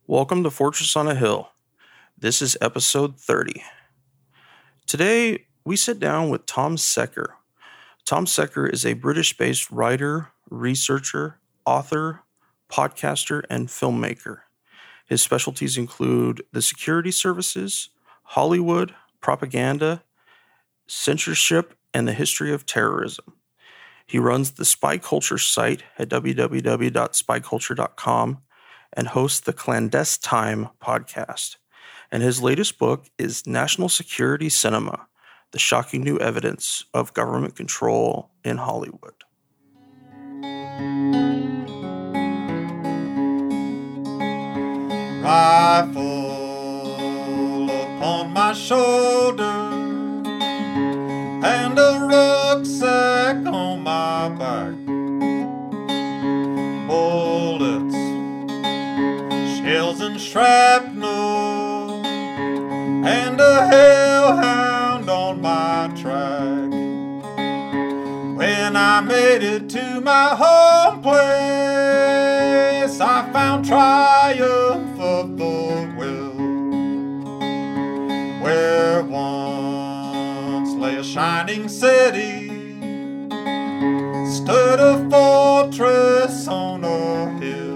Welcome to Fortress on a Hill. This is episode 30. Today, we sit down with Tom Secker. Tom Secker is a British-based writer, researcher, author, podcaster, and filmmaker. His specialties include the security services, Hollywood, propaganda, censorship, and the history of terrorism. He runs the Spy Culture site at www.spyculture.com and hosts the Clandestine podcast. And his latest book is National Security Cinema, the shocking new evidence of government control in Hollywood. Rifle upon my shoulder and a rucksack on my back. Bullets, shells and shrapnel, and a hellhound on my track. When I made it to my home place, I found triumph of the will. Where once lay a shining city, stood a fortress on a hill.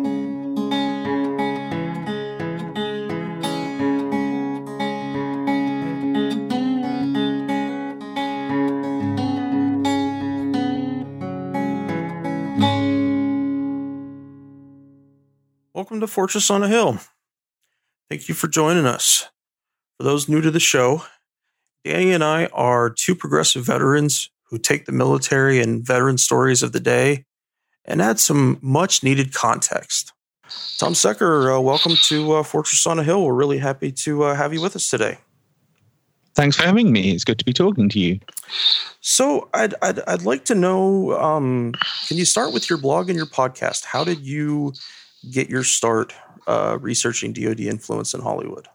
Welcome to Fortress on a Hill. Thank you for joining us. For those new to the show, Danny and I are two progressive veterans who take the military and veteran stories of the day and add some much-needed context. Tom Secker, welcome to Fortress on a Hill. We're really happy to have you with us today. Thanks for having me. It's good to be talking to you. So I'd like to know, can you start with your blog and your podcast? How did you get your start researching DoD influence in Hollywood?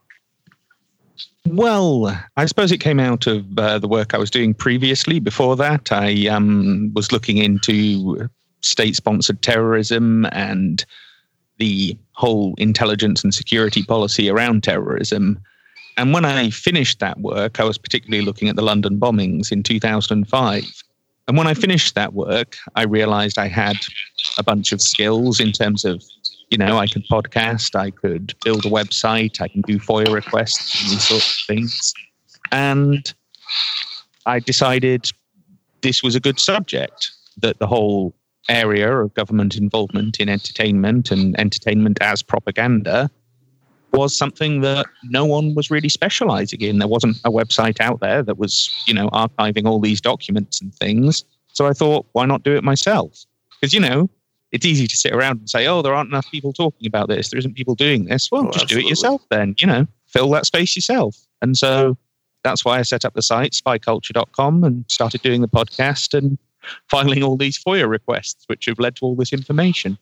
Well, I suppose it came out of the work I was doing previously. Before that, I was looking into state-sponsored terrorism and the whole intelligence and security policy around terrorism. And when I finished that work, I was particularly looking at the London bombings in 2005. And when I finished that work, I realized I had a bunch of skills in terms of, I could podcast, I could build a website, I can do FOIA requests, and these sorts of things. And I decided this was a good subject, that the whole area of government involvement in entertainment and entertainment as propaganda was something that no one was really specializing in. There wasn't a website out there that was, archiving all these documents and things. So I thought, why not do it myself? Because, it's easy to sit around and say, oh, there aren't enough people talking about this. There isn't people doing this. Well, just absolutely. Do it yourself then, fill that space yourself. And so that's why I set up the site, spyculture.com, and started doing the podcast and filing all these FOIA requests, which have led to all this information.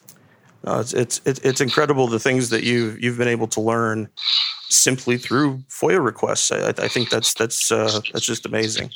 It's incredible the things that you've been able to learn simply through FOIA requests. I think that's just amazing.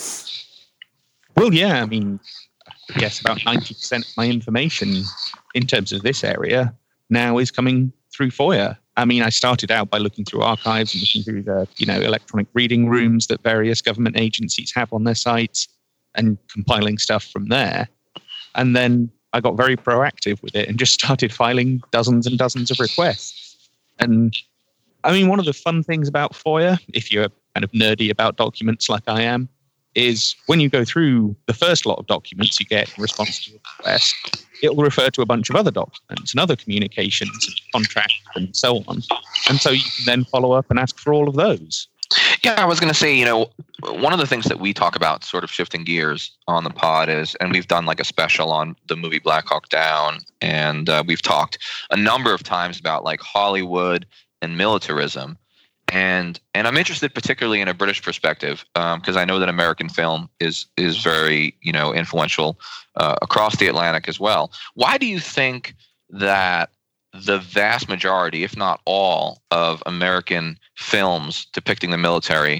Well, yeah, I guess about 90% of my information in terms of this area now is coming through FOIA. I started out by looking through archives and looking through the, electronic reading rooms that various government agencies have on their sites and compiling stuff from there. And then I got very proactive with it and just started filing dozens and dozens of requests. And one of the fun things about FOIA, if you're kind of nerdy about documents like I am, is when you go through the first lot of documents you get in response to a request, it will refer to a bunch of other documents and other communications and contracts and so on. And so you can then follow up and ask for all of those. Yeah, I was going to say, one of the things that we talk about, sort of shifting gears on the pod, is, and we've done like a special on the movie Black Hawk Down, and we've talked a number of times about like Hollywood and militarism. And I'm interested particularly in a British perspective, because I know that American film is very, influential across the Atlantic as well. Why do you think that the vast majority, if not all, of American films depicting the military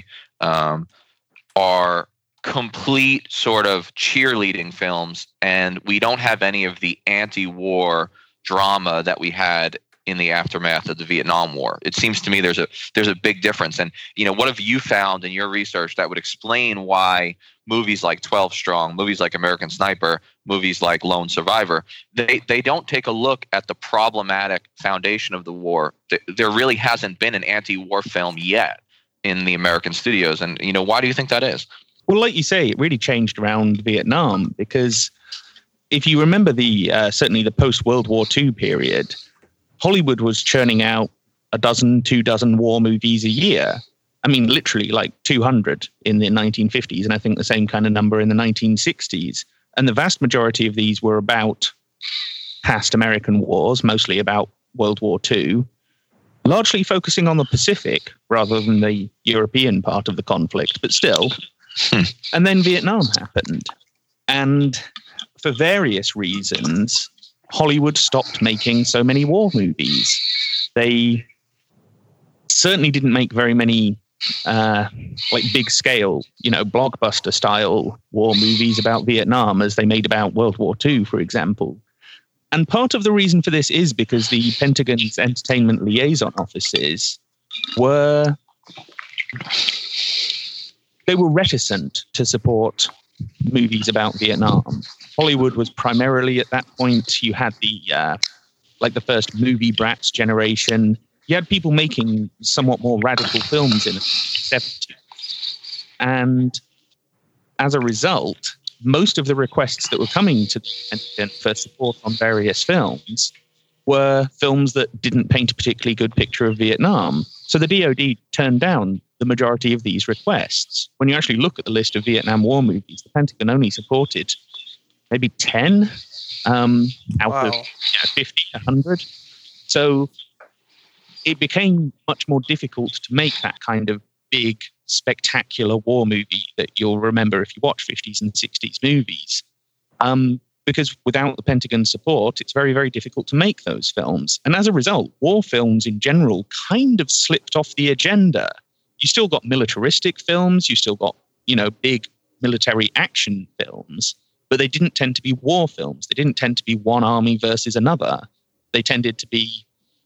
are complete sort of cheerleading films, and we don't have any of the anti-war drama that we had in the aftermath of the Vietnam War. It seems to me there's a big difference. And what have you found in your research that would explain why movies like 12 Strong, movies like American Sniper, movies like Lone Survivor, they don't take a look at the problematic foundation of the war? There really hasn't been an anti-war film yet in the American studios. And why do you think that is? Well, like you say, it really changed around Vietnam, because if you remember certainly the post-World War II period, Hollywood was churning out 2 dozen war movies a year. I mean, literally like 200 in the 1950s, and I think the same kind of number in the 1960s. And the vast majority of these were about past American wars, mostly about World War II, largely focusing on the Pacific rather than the European part of the conflict, but still. And then Vietnam happened. And for various reasons, Hollywood stopped making so many war movies. They certainly didn't make very many big scale, blockbuster style war movies about Vietnam as they made about World War II, for example. And part of the reason for this is because the Pentagon's entertainment liaison offices were reticent to support movies about Vietnam. Hollywood was primarily, at that point, you had the first movie brats generation. You had people making somewhat more radical films in the 70s. And as a result, most of the requests that were coming to the Pentagon for support on various films were films that didn't paint a particularly good picture of Vietnam. So the DoD turned down the majority of these requests. When you actually look at the list of Vietnam War movies, the Pentagon only supported maybe 10 out of 50, 100. So it became much more difficult to make that kind of big, spectacular war movie that you'll remember if you watch 50s and 60s movies. Because without the Pentagon's support, it's very, very difficult to make those films. And as a result, war films in general kind of slipped off the agenda. You still got militaristic films, you still got, big military action films, but they didn't tend to be war films. They didn't tend to be one army versus another. They tended to be,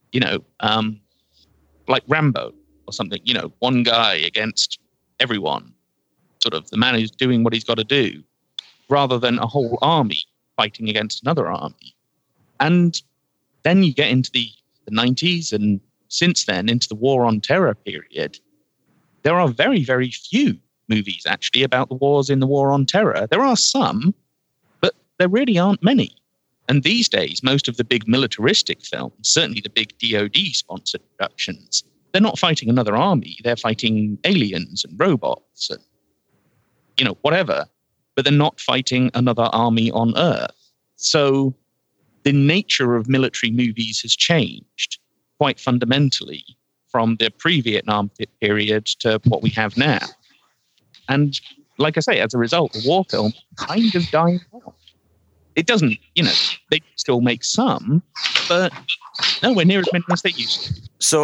like Rambo or something, one guy against everyone, sort of the man who's doing what he's got to do, rather than a whole army fighting against another army. And then you get into the 90s, and since then into the War on Terror period, there are very, very few movies actually about the wars in the War on Terror. There are some, but there really aren't many. And these days, most of the big militaristic films, certainly the big DoD-sponsored productions, they're not fighting another army. They're fighting aliens and robots and, whatever. But they're not fighting another army on Earth. So the nature of military movies has changed quite fundamentally from the pre-Vietnam period to what we have now. And like I say, as a result, the war film kind of died out. It doesn't, they still make some, but nowhere near as many as they used to. So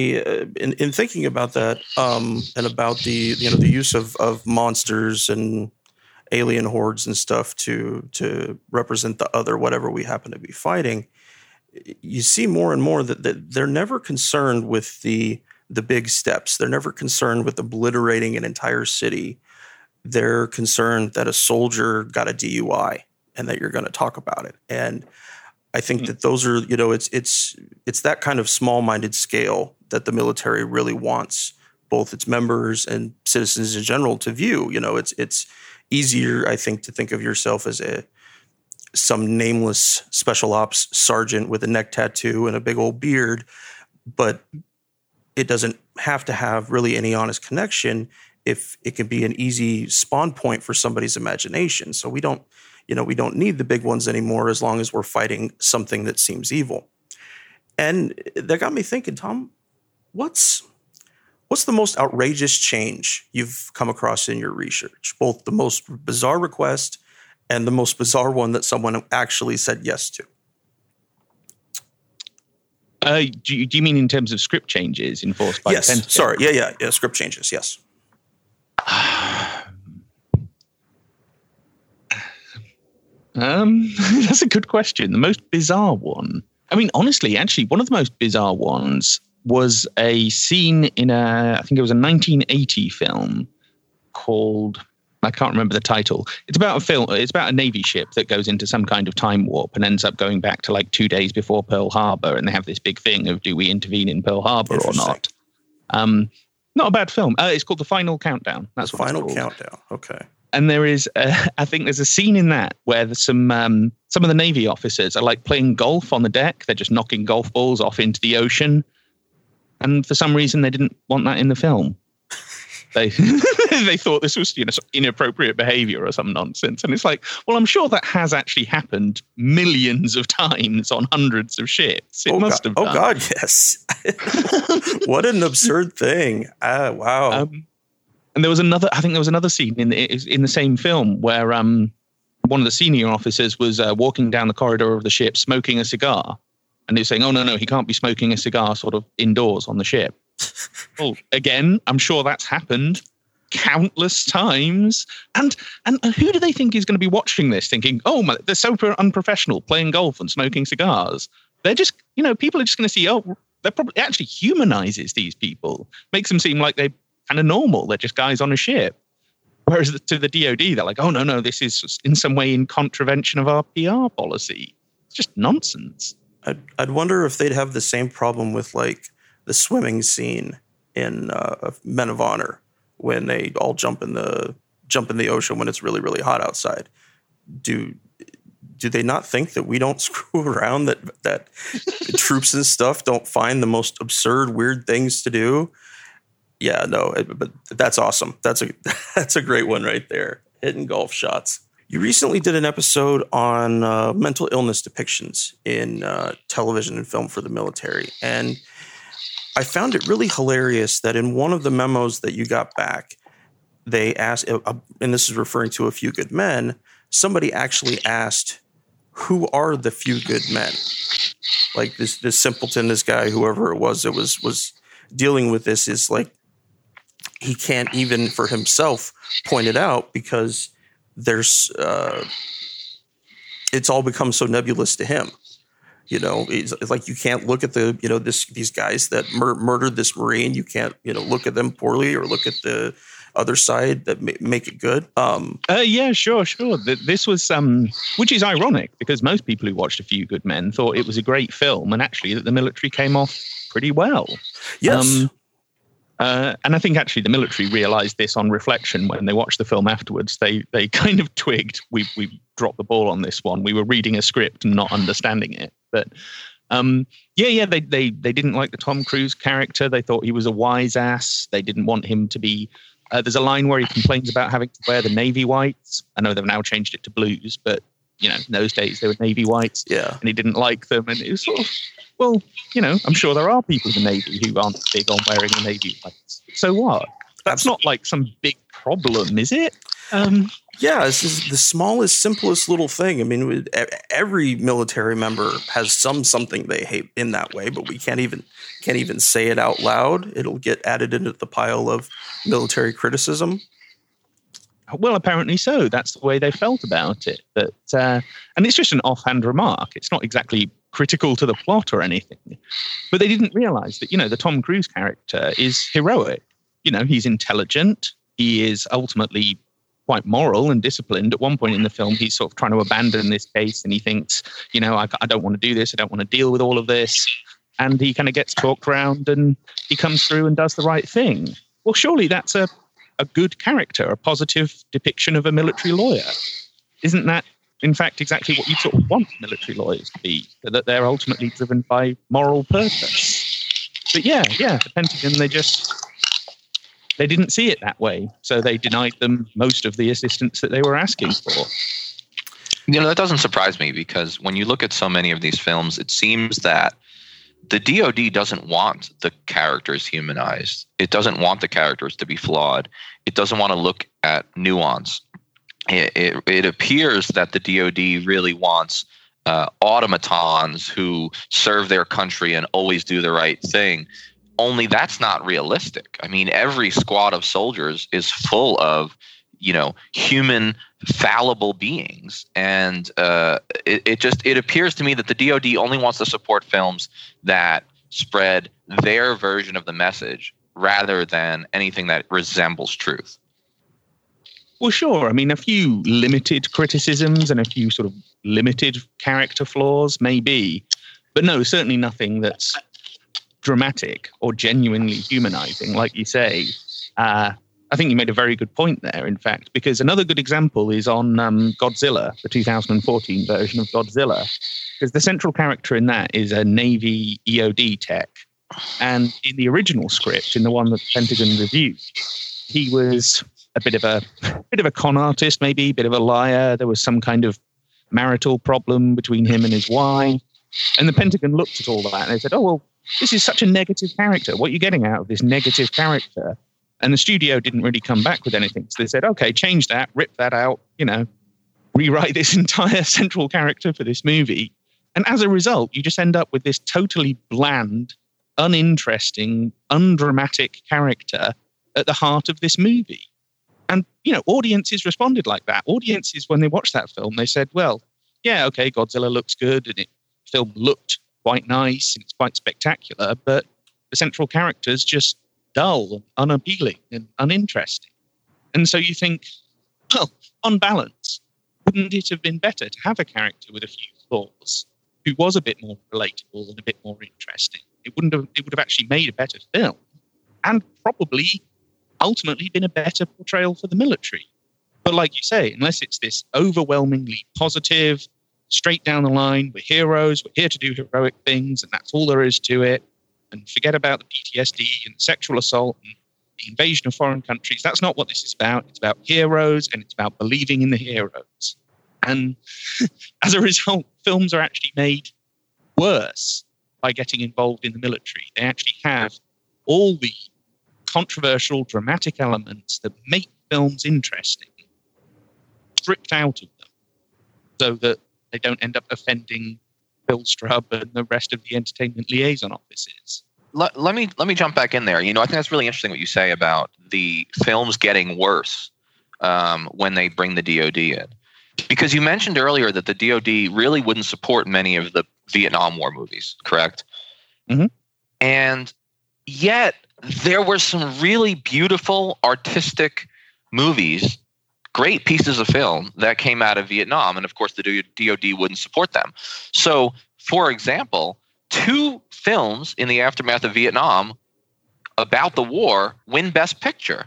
in thinking about that, and about the use of monsters and alien hordes and stuff to represent the other, whatever we happen to be fighting, you see more and more that they're never concerned with the big steps. They're never concerned with obliterating an entire city. They're concerned that a soldier got a DUI and that you're going to talk about it. And I think that those are, it's that kind of small-minded scale that the military really wants both its members and citizens in general to view. It's easier, I think, to think of yourself as some nameless special ops sergeant with a neck tattoo and a big old beard, but it doesn't have to have really any honest connection if it can be an easy spawn point for somebody's imagination. So we don't need the big ones anymore as long as we're fighting something that seems evil. And that got me thinking, Tom, what's the most outrageous change you've come across in your research? Both the most bizarre request and the most bizarre one that someone actually said yes to. Do you mean in terms of script changes enforced by the Pentagon? Yes, sorry. Yeah, script changes, yes. That's a good question. The most bizarre one. I mean, honestly, actually, one of the most bizarre ones was a scene in I think it was a 1980 film called, I can't remember the title. It's about a Navy ship that goes into some kind of time warp and ends up going back to like 2 days before Pearl Harbor. And they have this big thing of, do we intervene in Pearl Harbor or not? Not a bad film. It's called The Final Countdown. That's what Final it's called. Countdown. Okay. And there is, I think there's a scene in that where there's some of the Navy officers are like playing golf on the deck. They're just knocking golf balls off into the ocean. And for some reason, they didn't want that in the film. They they thought this was, inappropriate behavior or some nonsense. And it's like, well, I'm sure that has actually happened millions of times on hundreds of ships. It must have done. Oh, God, yes. What an absurd thing. Wow. And there was another scene in the same film where one of the senior officers was walking down the corridor of the ship smoking a cigar. And he was saying, oh, no, he can't be smoking a cigar sort of indoors on the ship. Well, again, I'm sure that's happened countless times. And who do they think is going to be watching this thinking, oh, they're so unprofessional playing golf and smoking cigars? They're just, people are just going to see, oh, that probably actually humanizes these people, makes them seem like they're kind of normal. They're just guys on a ship. Whereas to the DOD, they're like, oh, no, this is in some way in contravention of our PR policy. It's just nonsense. I'd wonder if they'd have the same problem with like the swimming scene in Men of Honor when they all jump in the ocean when it's really, really hot outside. Do they not think that we don't screw around, that troops and stuff don't find the most absurd, weird things to do? Yeah, no, but that's awesome. That's a great one right there. Hitting golf shots. You recently did an episode on mental illness depictions in television and film for the military. And I found it really hilarious that in one of the memos that you got back, they asked, and this is referring to A Few Good Men, somebody actually asked, who are the few good men? Like this simpleton, this guy, whoever it was that was dealing with this, is like, he can't even for himself point it out because there's it's all become so nebulous to him. It's like you can't look at these guys that murdered this Marine. You can't look at them poorly or look at the other side that make it good. Yeah, sure. This was which is ironic because most people who watched A Few Good Men thought it was a great film, and actually that the military came off pretty well. Yes. And I think actually the military realized this on reflection when they watched the film afterwards. They kind of twigged, we dropped the ball on this one. We were reading a script and not understanding it. But they didn't like the Tom Cruise character. They thought he was a wise ass. They didn't want him to be. There's a line where he complains about having to wear the navy whites. I know they've now changed it to blues, but in those days they were navy whites. Yeah, and he didn't like them, and it was sort of. Well, I'm sure there are people in the Navy who aren't big on wearing the Navy whites. So what? That's not like some big problem, is it? Yeah, this is the smallest, simplest little thing. I mean, every military member has something they hate in that way, but we can't even say it out loud. It'll get added into the pile of military criticism. Well, apparently so. That's the way they felt about it. But and it's just an offhand remark. It's not exactly critical to the plot or anything. But they didn't realize that, the Tom Cruise character is heroic. He's intelligent. He is ultimately quite moral and disciplined. At one point in the film, he's sort of trying to abandon this case and he thinks, I don't want to do this. I don't want to deal with all of this. And he kind of gets talked around and he comes through and does the right thing. Well, surely that's a good character, a positive depiction of a military lawyer. Isn't that, in fact, exactly what you sort of want military lawyers to be, that they're ultimately driven by moral purpose? But yeah, the Pentagon, they didn't see it that way. So they denied them most of the assistance that they were asking for. That doesn't surprise me because when you look at so many of these films, it seems that the DOD doesn't want the characters humanized. It doesn't want the characters to be flawed. It doesn't want to look at nuance. It appears that the DOD really wants automatons who serve their country and always do the right thing. Only that's not realistic. I mean, every squad of soldiers is full of human fallible beings. And it appears to me that the DoD only wants to support films that spread their version of the message rather than anything that resembles truth. Well, sure. I mean, a few limited criticisms and a few sort of limited character flaws, maybe. But no, certainly nothing that's dramatic or genuinely humanizing, like you say. I think you made a very good point there, in fact, because another good example is on Godzilla, the 2014 version of Godzilla, because the central character in that is a Navy EOD tech. And in the original script, in the one that the Pentagon reviewed, he was a bit of a con artist, maybe, a bit of a liar. There was some kind of marital problem between him and his wife. And the Pentagon looked at all that and they said, oh, well, this is such a negative character. What are you getting out of this negative character? And the studio didn't really come back with anything. So they said, okay, change that, rip that out, rewrite this entire central character for this movie. And as a result, you just end up with this totally bland, uninteresting, undramatic character at the heart of this movie. And, audiences responded like that. Audiences, when they watched that film, they said, well, yeah, okay, Godzilla looks good and the film looked quite nice and it's quite spectacular, but the central character's just dull and unappealing and uninteresting. And so you think, well, on balance, wouldn't it have been better to have a character with a few flaws who was a bit more relatable and a bit more interesting? It would have actually made a better film and probably ultimately been a better portrayal for the military. But like you say, unless it's this overwhelmingly positive, straight down the line, we're heroes, we're here to do heroic things, and that's all there is to it, and forget about the PTSD and sexual assault and the invasion of foreign countries. That's not what this is about. It's about heroes, and it's about believing in the heroes. And as a result, films are actually made worse by getting involved in the military. They actually have all the controversial, dramatic elements that make films interesting stripped out of them so that they don't end up offending Phil Strubb and the rest of the entertainment liaison offices. Let me jump back in there. I think that's really interesting what you say about the films getting worse when they bring the DoD in. Because you mentioned earlier that the DoD really wouldn't support many of the Vietnam War movies, correct? Mm-hmm. And yet there were some really beautiful, artistic movies, great pieces of film that came out of Vietnam. And of course, the DoD wouldn't support them. So, for example, 2 films in the aftermath of Vietnam about the war win Best Picture.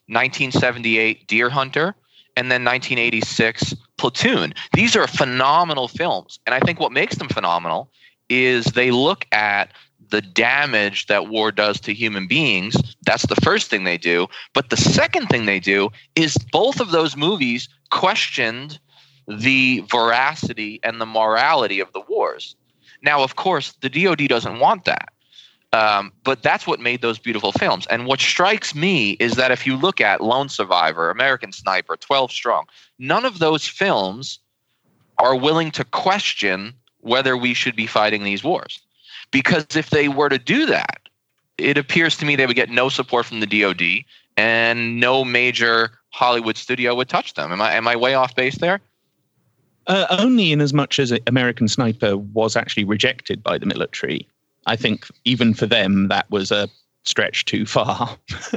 1978, Deer Hunter, and then 1986, Platoon. These are phenomenal films. And I think what makes them phenomenal is they look at the damage that war does to human beings. That's the first thing they do. But the second thing they do is both of those movies questioned the veracity and the morality of the wars. Now, of course, the DoD doesn't want that. But that's what made those beautiful films. And what strikes me is that if you look at Lone Survivor, American Sniper, 12 Strong, none of those films are willing to question whether we should be fighting these wars. Because if they were to do that, it appears to me they would get no support from the DoD and no major Hollywood studio would touch them. Am I way off base there? Only in as much as American Sniper was actually rejected by the military. I think even for them, that was a stretch too far.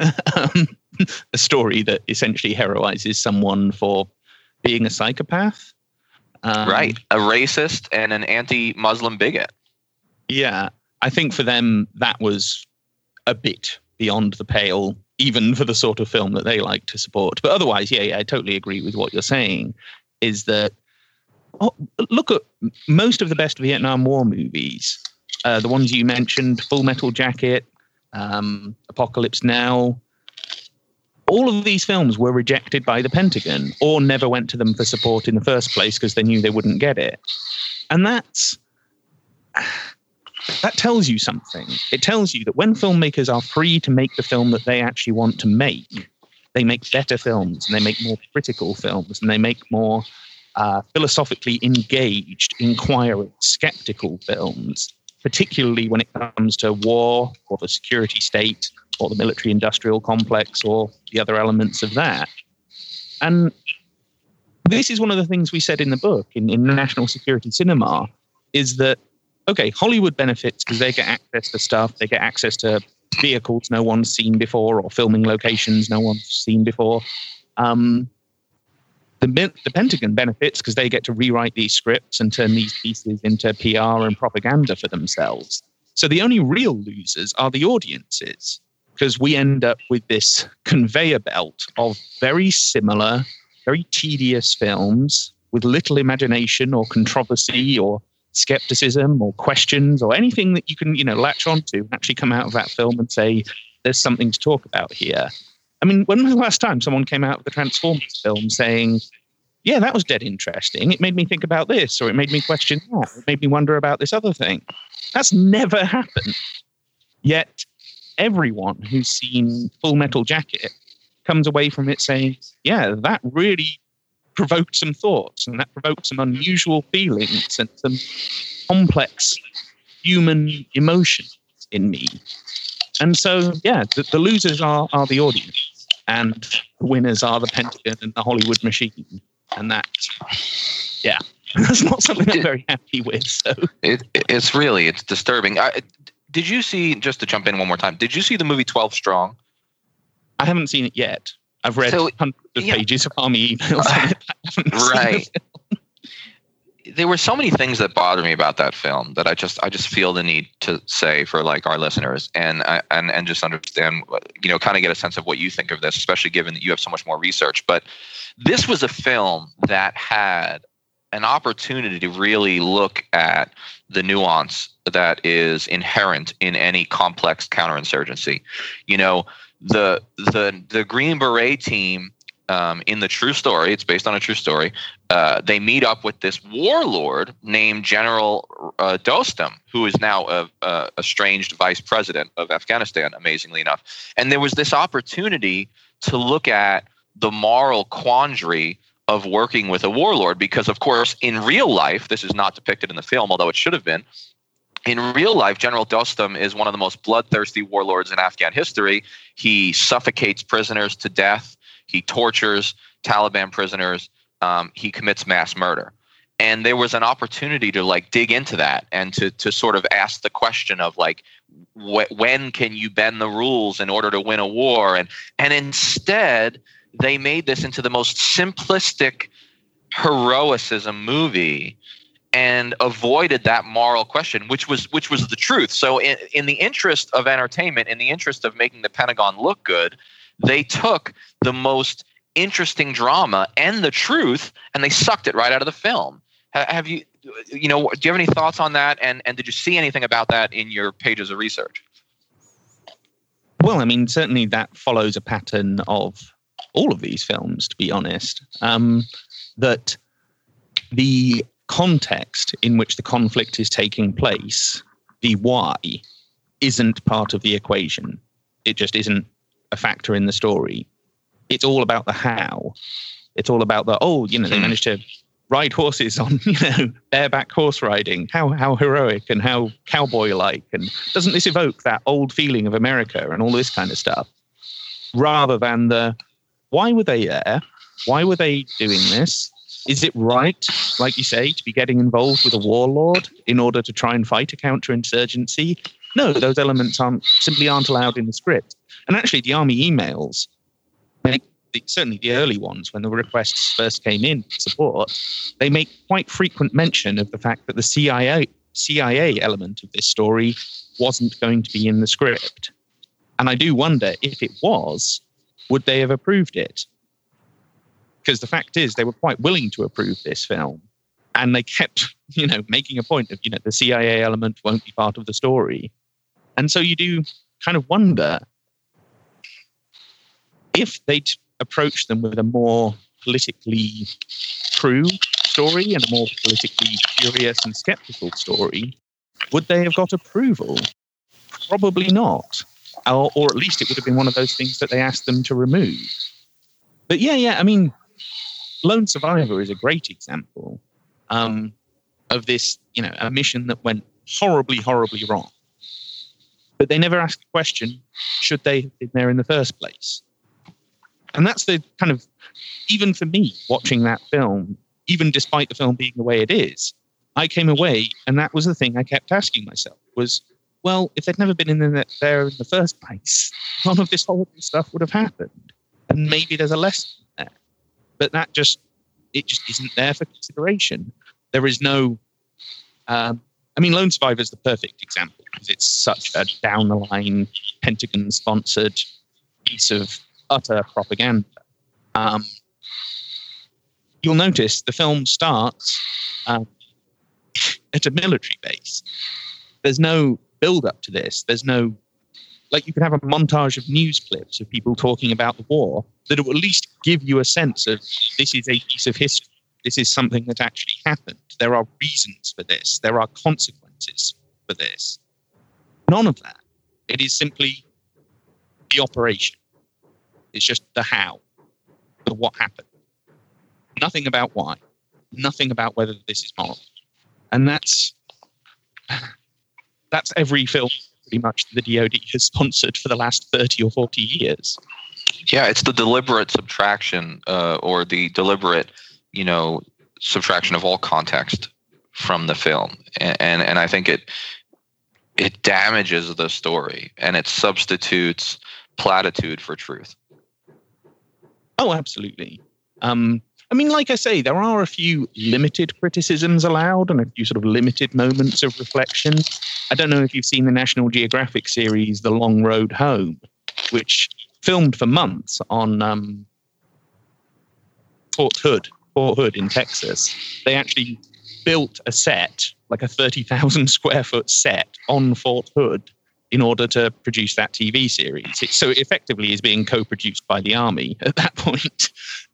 A story that essentially heroizes someone for being a psychopath. Right. A racist and an anti-Muslim bigot. Yeah. I think for them, that was a bit beyond the pale, even for the sort of film that they like to support. But otherwise, yeah, I totally agree with what you're saying, is that look at most of the best Vietnam War movies. The ones you mentioned, Full Metal Jacket, Apocalypse Now, all of these films were rejected by the Pentagon or never went to them for support in the first place because they knew they wouldn't get it. And that tells you something. It tells you that when filmmakers are free to make the film that they actually want to make, they make better films and they make more critical films and they make more philosophically engaged, inquiring, skeptical films, particularly when it comes to war or the security state or the military-industrial complex or the other elements of that. And this is one of the things we said in the book, in National Security Cinema, is that, okay, Hollywood benefits because they get access to stuff, they get access to vehicles no one's seen before, or filming locations no one's seen before. The Pentagon benefits because they get to rewrite these scripts and turn these pieces into PR and propaganda for themselves. So the only real losers are the audiences, because we end up with this conveyor belt of very similar, very tedious films with little imagination or controversy or skepticism or questions or anything that you can, latch onto and actually come out of that film and say, there's something to talk about here. I mean, when was the last time someone came out of the Transformers film saying, yeah, that was dead interesting. It made me think about this, or it made me question that. It made me wonder about this other thing. That's never happened. Yet everyone who's seen Full Metal Jacket comes away from it saying, yeah, that really provoked some thoughts, and that provoked some unusual feelings and some complex human emotions in me. And so, yeah, the losers are the audience, and the winners are the Pentagon and the Hollywood machine. And that, yeah, that's not something I'm very happy with. So it's disturbing. Did you see, just to jump in one more time, did you see the movie 12 Strong? I haven't seen it yet. I've read hundreds of pages of army emails. Right. There were so many things that bother me about that film that I just feel the need to say for like our listeners and just understand, kind of get a sense of what you think of this, especially given that you have so much more research. But this was a film that had an opportunity to really look at the nuance that is inherent in any complex counterinsurgency. The Green Beret team, in the true story, it's based on a true story, they meet up with this warlord named General Dostum, who is now a estranged vice president of Afghanistan, amazingly enough. And there was this opportunity to look at the moral quandary of working with a warlord, because, of course, in real life, this is not depicted in the film, although it should have been. In real life, General Dostum is one of the most bloodthirsty warlords in Afghan history. He suffocates prisoners to death. He tortures Taliban prisoners. He commits mass murder. And there was an opportunity to dig into that and to sort of ask the question of when can you bend the rules in order to win a war? And instead, they made this into the most simplistic heroicism movie and avoided that moral question, which was the truth. So in the interest of entertainment, in the interest of making the Pentagon look good, they took the most interesting drama and the truth, and they sucked it right out of the film. Do you have any thoughts on that? And did you see anything about that in your pages of research? Well, I mean, certainly that follows a pattern of all of these films, to be honest, that the context in which the conflict is taking place, the why, isn't part of the equation. It just isn't a factor in the story. It's all about the how. It's all about they managed to ride horses on, bareback horse riding. How heroic and how cowboy-like. And doesn't this evoke that old feeling of America and all this kind of stuff? Rather than why were they there? Why were they doing this? Is it right, like you say, to be getting involved with a warlord in order to try and fight a counterinsurgency? No, those elements simply aren't allowed in the script. And actually, the army emails, certainly the early ones, when the requests first came in for support, they make quite frequent mention of the fact that the CIA element of this story wasn't going to be in the script. And I do wonder, if it was, would they have approved it? Because the fact is, they were quite willing to approve this film. And they kept, making a point of, the CIA element won't be part of the story. And so you do kind of wonder if they'd approached them with a more politically true story and a more politically curious and skeptical story, would they have got approval? Probably not. Or at least it would have been one of those things that they asked them to remove. But yeah, I mean, Lone Survivor is a great example of this, a mission that went horribly, horribly wrong. But they never asked the question, should they have been there in the first place? And that's the kind of, even for me, watching that film, even despite the film being the way it is, I came away, and that was the thing I kept asking myself was, well, if they'd never been there in the first place, none of this horrible stuff would have happened. And maybe there's a lesson there. But it just isn't there for consideration. There is no... Lone Survivor is the perfect example because it's such a down-the-line, Pentagon-sponsored piece of utter propaganda. You'll notice the film starts at a military base. There's no build-up to this. There's no... Like, you could have a montage of news clips of people talking about the war that will at least give you a sense of this is a piece of history. This is something that actually happened. There are reasons for this. There are consequences for this. None of that. It is simply the operation. It's just the how, the what happened. Nothing about why. Nothing about whether this is moral. And that's every film pretty much the DoD has sponsored for the last 30 or 40 years. Yeah, it's the deliberate subtraction or the deliberate, subtraction of all context from the film. And I think it damages the story and it substitutes platitude for truth. Oh, absolutely. Like I say, there are a few limited criticisms allowed and a few sort of limited moments of reflection. I don't know if you've seen the National Geographic series, The Long Road Home, which filmed for months on Fort Hood in Texas. They actually built a set, like a 30,000 square foot set on Fort Hood in order to produce that TV series. So it effectively is being co-produced by the Army at that point.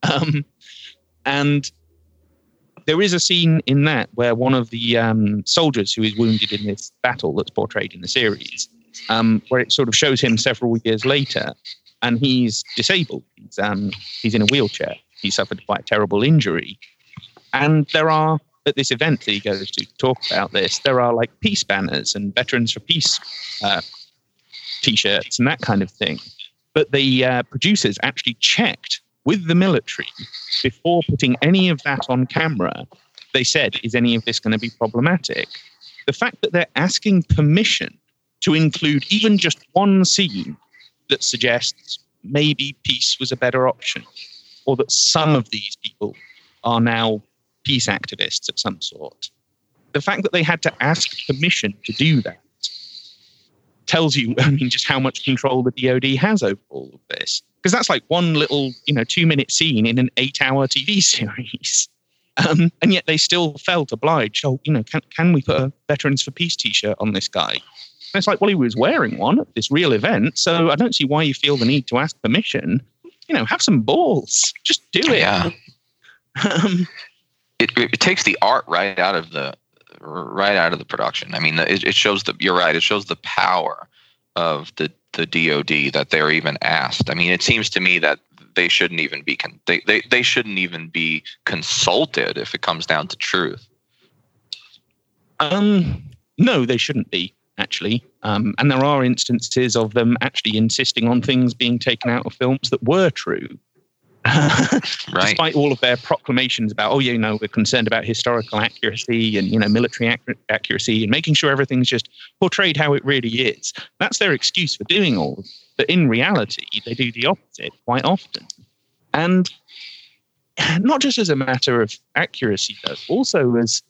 And there is a scene in that where one of the soldiers who is wounded in this battle that's portrayed in the series, where it sort of shows him several years later, and he's disabled. He's in a wheelchair. He suffered quite a terrible injury. And there are, at this event that he goes to talk about this, there are like peace banners and Veterans for Peace T-shirts and that kind of thing. But the producers actually checked with the military before putting any of that on camera. They said, is any of this going to be problematic? The fact that they're asking permission to include even just one scene that suggests maybe peace was a better option, or that some of these people are now peace activists of some sort. The fact that they had to ask permission to do that tells you, just how much control the DoD has over all of this. Because that's like one little, 2-minute scene in an 8-hour TV series. And yet they still felt obliged. Can we put a Veterans for Peace T-shirt on this guy? And it's like, well, he was wearing one at this real event, so I don't see why you feel the need to ask permission. Have some balls. Just do it. Yeah. It takes the art right out of the production. It shows you're right. It shows the power of the DoD that they're even asked. It seems to me that they shouldn't even be they shouldn't even be consulted if it comes down to truth. No, they shouldn't be, actually. And there are instances of them actually insisting on things being taken out of films that were true. Right. Despite all of their proclamations about, we're concerned about historical accuracy and, military accuracy and making sure everything's just portrayed how it really is. That's their excuse for doing all of it. But in reality, they do the opposite quite often. And not just as a matter of accuracy, though, also as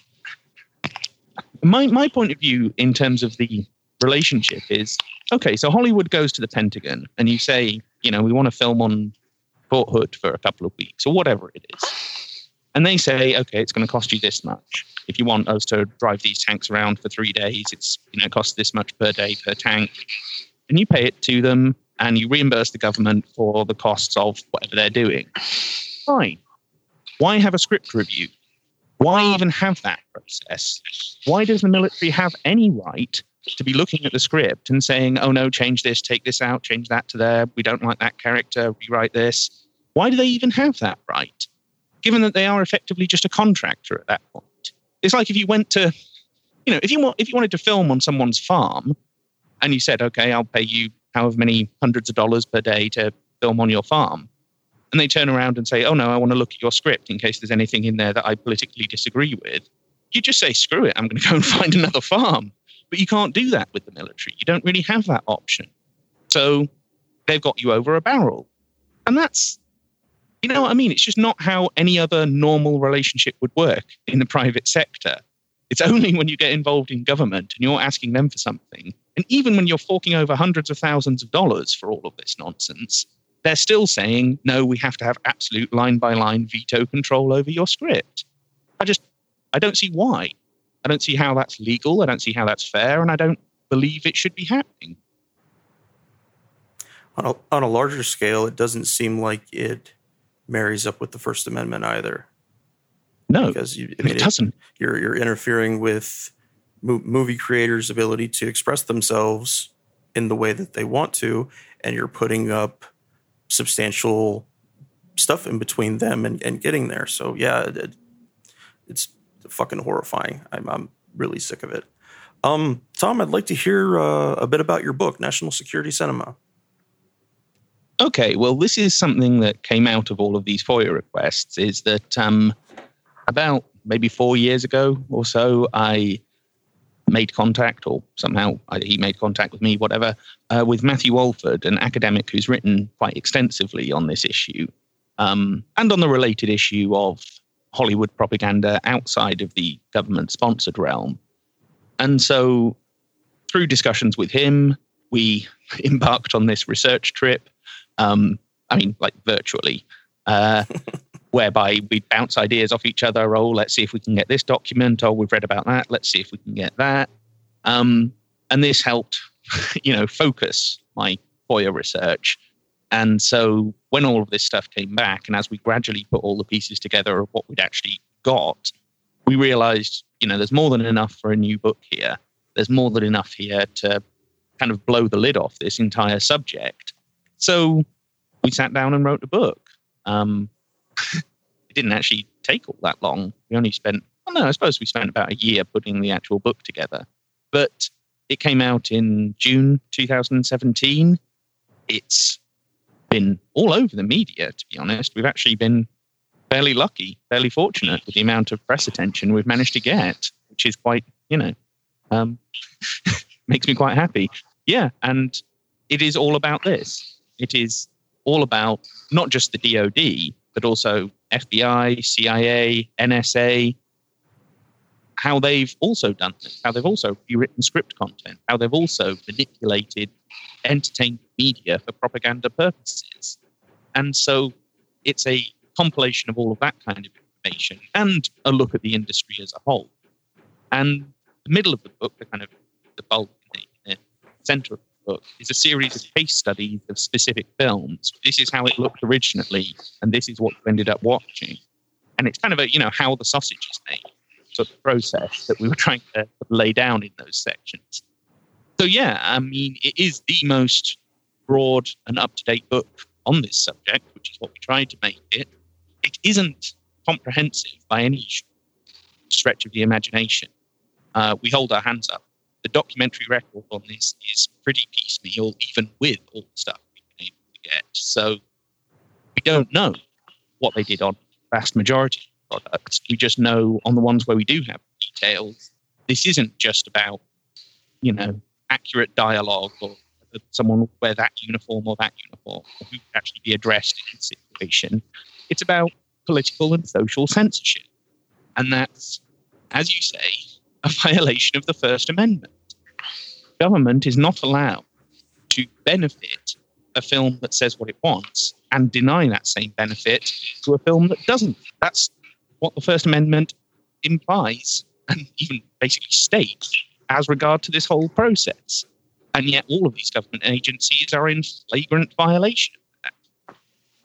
my point of view in terms of the relationship is, okay, so Hollywood goes to the Pentagon and you say, we want to film on Fort Hood for a couple of weeks or whatever it is. And they say, okay, it's going to cost you this much. If you want us to drive these tanks around for 3 days, it's costs this much per day per tank. And you pay it to them and you reimburse the government for the costs of whatever they're doing. Fine. Why have a script review? Why even have that process? Why does the military have any right to be looking at the script and saying, oh no, change this, take this out, change that to there, we don't like that character, rewrite this? Why do they even have that right? Given that they are effectively just a contractor at that point. It's like if you went to, if you wanted to film on someone's farm and you said, okay, I'll pay you however many hundreds of dollars per day to film on your farm. and they turn around and say, oh no, I want to look at your script in case there's anything in there that I politically disagree with, you just say, screw it, I'm going to go and find another farm. But you can't do that with the military. You don't really have that option. So they've got you over a barrel. And that's, you know what I mean? It's just not how any other normal relationship would work in the private sector. It's only when you get involved in government and you're asking them for something. And even when you're forking over hundreds of thousands of dollars for all of this nonsense, they're still saying, no, we have to have absolute line-by-line veto control over your script. I don't see why. I don't see how that's legal. I don't see how that's fair. And I don't believe it should be happening. On a larger scale, it doesn't seem like it marries up with the First Amendment either. No, because it doesn't. You're interfering with movie creators' ability to express themselves in the way that they want to, and you're putting up substantial stuff in between them and getting there. So yeah, it's fucking horrifying. I'm really sick of it. Tom, I'd like to hear a bit about your book, National Security Cinema. Okay, well, this is something that came out of all of these FOIA requests, is that about maybe 4 years ago or so, I made contact, or somehow he made contact with me, whatever, with Matthew Walford, an academic who's written quite extensively on this issue, and on the related issue of Hollywood propaganda outside of the government-sponsored realm. And so, through discussions with him, we embarked on this research trip, virtually, whereby we'd bounce ideas off each other. Oh, let's see if we can get this document. Oh, we've read about that. Let's see if we can get that. And this helped, focus my FOIA research. And so when all of this stuff came back, and as we gradually put all the pieces together of what we'd actually got, we realized, there's more than enough for a new book here. There's more than enough here to kind of blow the lid off this entire subject. So we sat down and wrote a book. It didn't actually take all that long. We only spent, I suppose we spent about a year putting the actual book together. But it came out in June 2017. It's been all over the media, to be honest. We've actually been fairly lucky, fairly fortunate with the amount of press attention we've managed to get, which is quite, makes me quite happy. Yeah, and it is all about this. It is all about not just the DOD, but also FBI, CIA, NSA, how they've also done this, how they've also rewritten script content, how they've also manipulated entertainment media for propaganda purposes. And so it's a compilation of all of that kind of information and a look at the industry as a whole. And the middle of the book, the bulk, the center of the book, is a series of case studies of specific films. This is how it looked originally, and this is what you ended up watching. And it's kind of how the sausage is made, sort of process that we were trying to lay down in those sections. So yeah, it is the most broad and up-to-date book on this subject, which is what we tried to make it. It isn't comprehensive by any stretch of the imagination. We hold our hands up. The documentary record on this is pretty piecemeal, even with all the stuff we've been able to get. So we don't know what they did on the vast majority of products. We just know on the ones where we do have details, this isn't just about, accurate dialogue or someone will wear that uniform or that uniform, or who would actually be addressed in this situation. It's about political and social censorship. And that's, as you say, a violation of the First Amendment. Government is not allowed to benefit a film that says what it wants and deny that same benefit to a film that doesn't. That's what the First Amendment implies and even basically states as regard to this whole process. And yet all of these government agencies are in flagrant violation of that.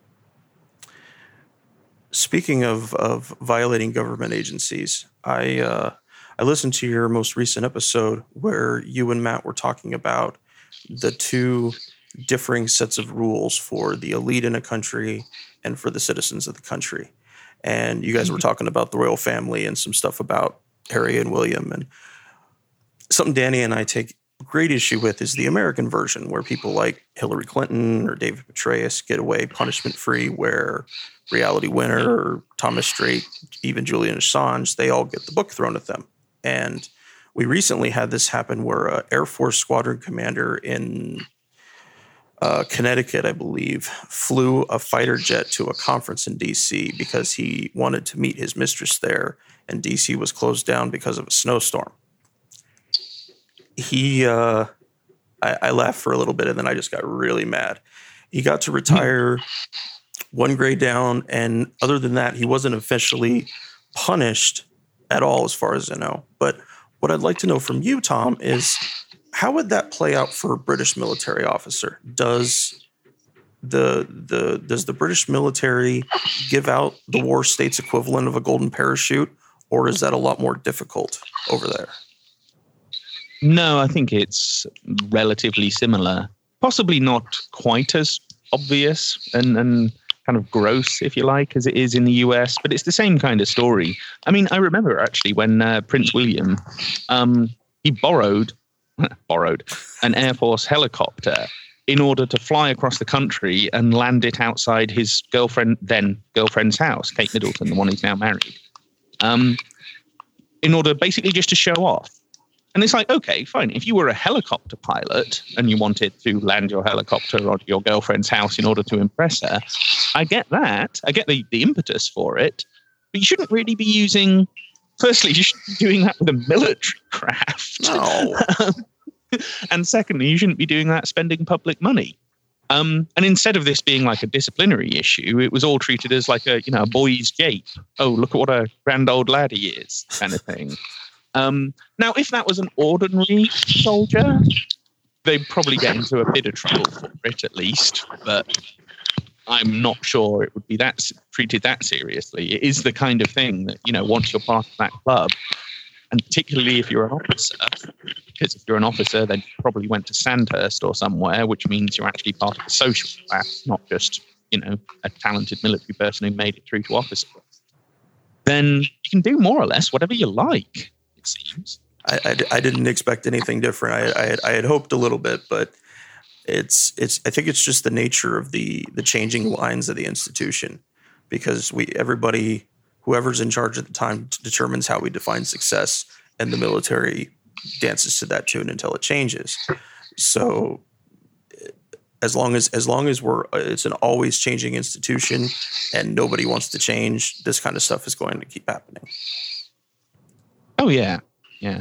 Speaking of violating government agencies, I listened to your most recent episode where you and Matt were talking about the two differing sets of rules for the elite in a country and for the citizens of the country. And you guys were talking about the royal family and some stuff about Harry and William. And something Danny and I take great issue with is the American version, where people like Hillary Clinton or David Petraeus get away punishment-free, where Reality Winner or Thomas Drake, even Julian Assange, they all get the book thrown at them. And we recently had this happen where an Air Force squadron commander in Connecticut, I believe, flew a fighter jet to a conference in D.C. because he wanted to meet his mistress there, and D.C. was closed down because of a snowstorm. I laughed for a little bit, and then I just got really mad. He got to retire one grade down, and other than that, he wasn't officially punished at all, as far as I know. But what I'd like to know from you, Tom, is how would that play out for a British military officer? Does the British military give out the war state's equivalent of a golden parachute, or is that a lot more difficult over there? No, I think it's relatively similar. Possibly not quite as obvious and kind of gross, if you like, as it is in the US, but it's the same kind of story. I mean, I remember actually when Prince William, he borrowed an Air Force helicopter in order to fly across the country and land it outside his girlfriend's house, Kate Middleton, the one he's now married, in order basically just to show off. And it's like, okay, fine. If you were a helicopter pilot and you wanted to land your helicopter on your girlfriend's house in order to impress her, I get that. I get the impetus for it. But you shouldn't really be using... Firstly, you shouldn't be doing that with a military craft. No. And secondly, you shouldn't be doing that spending public money. And instead of this being like a disciplinary issue, it was all treated as like a boy's jape. Oh, look at what a grand old lad he is, kind of thing. Now, if that was an ordinary soldier, they'd probably get into a bit of trouble for it, at least. But I'm not sure it would be treated that seriously. It is the kind of thing that, once you're part of that club, and particularly if you're an officer, because if you're an officer, then you probably went to Sandhurst or somewhere, which means you're actually part of the social class, not just, a talented military person who made it through to officer. Then you can do more or less whatever you like. Seems. I didn't expect anything different. I had hoped a little bit, but it's I think it's just the nature of the changing lines of the institution, because everybody, whoever's in charge at the time, determines how we define success, and the military dances to that tune until it changes. So as long as it's an always changing institution and nobody wants to change, this kind of stuff is going to keep happening. Oh, yeah. Yeah.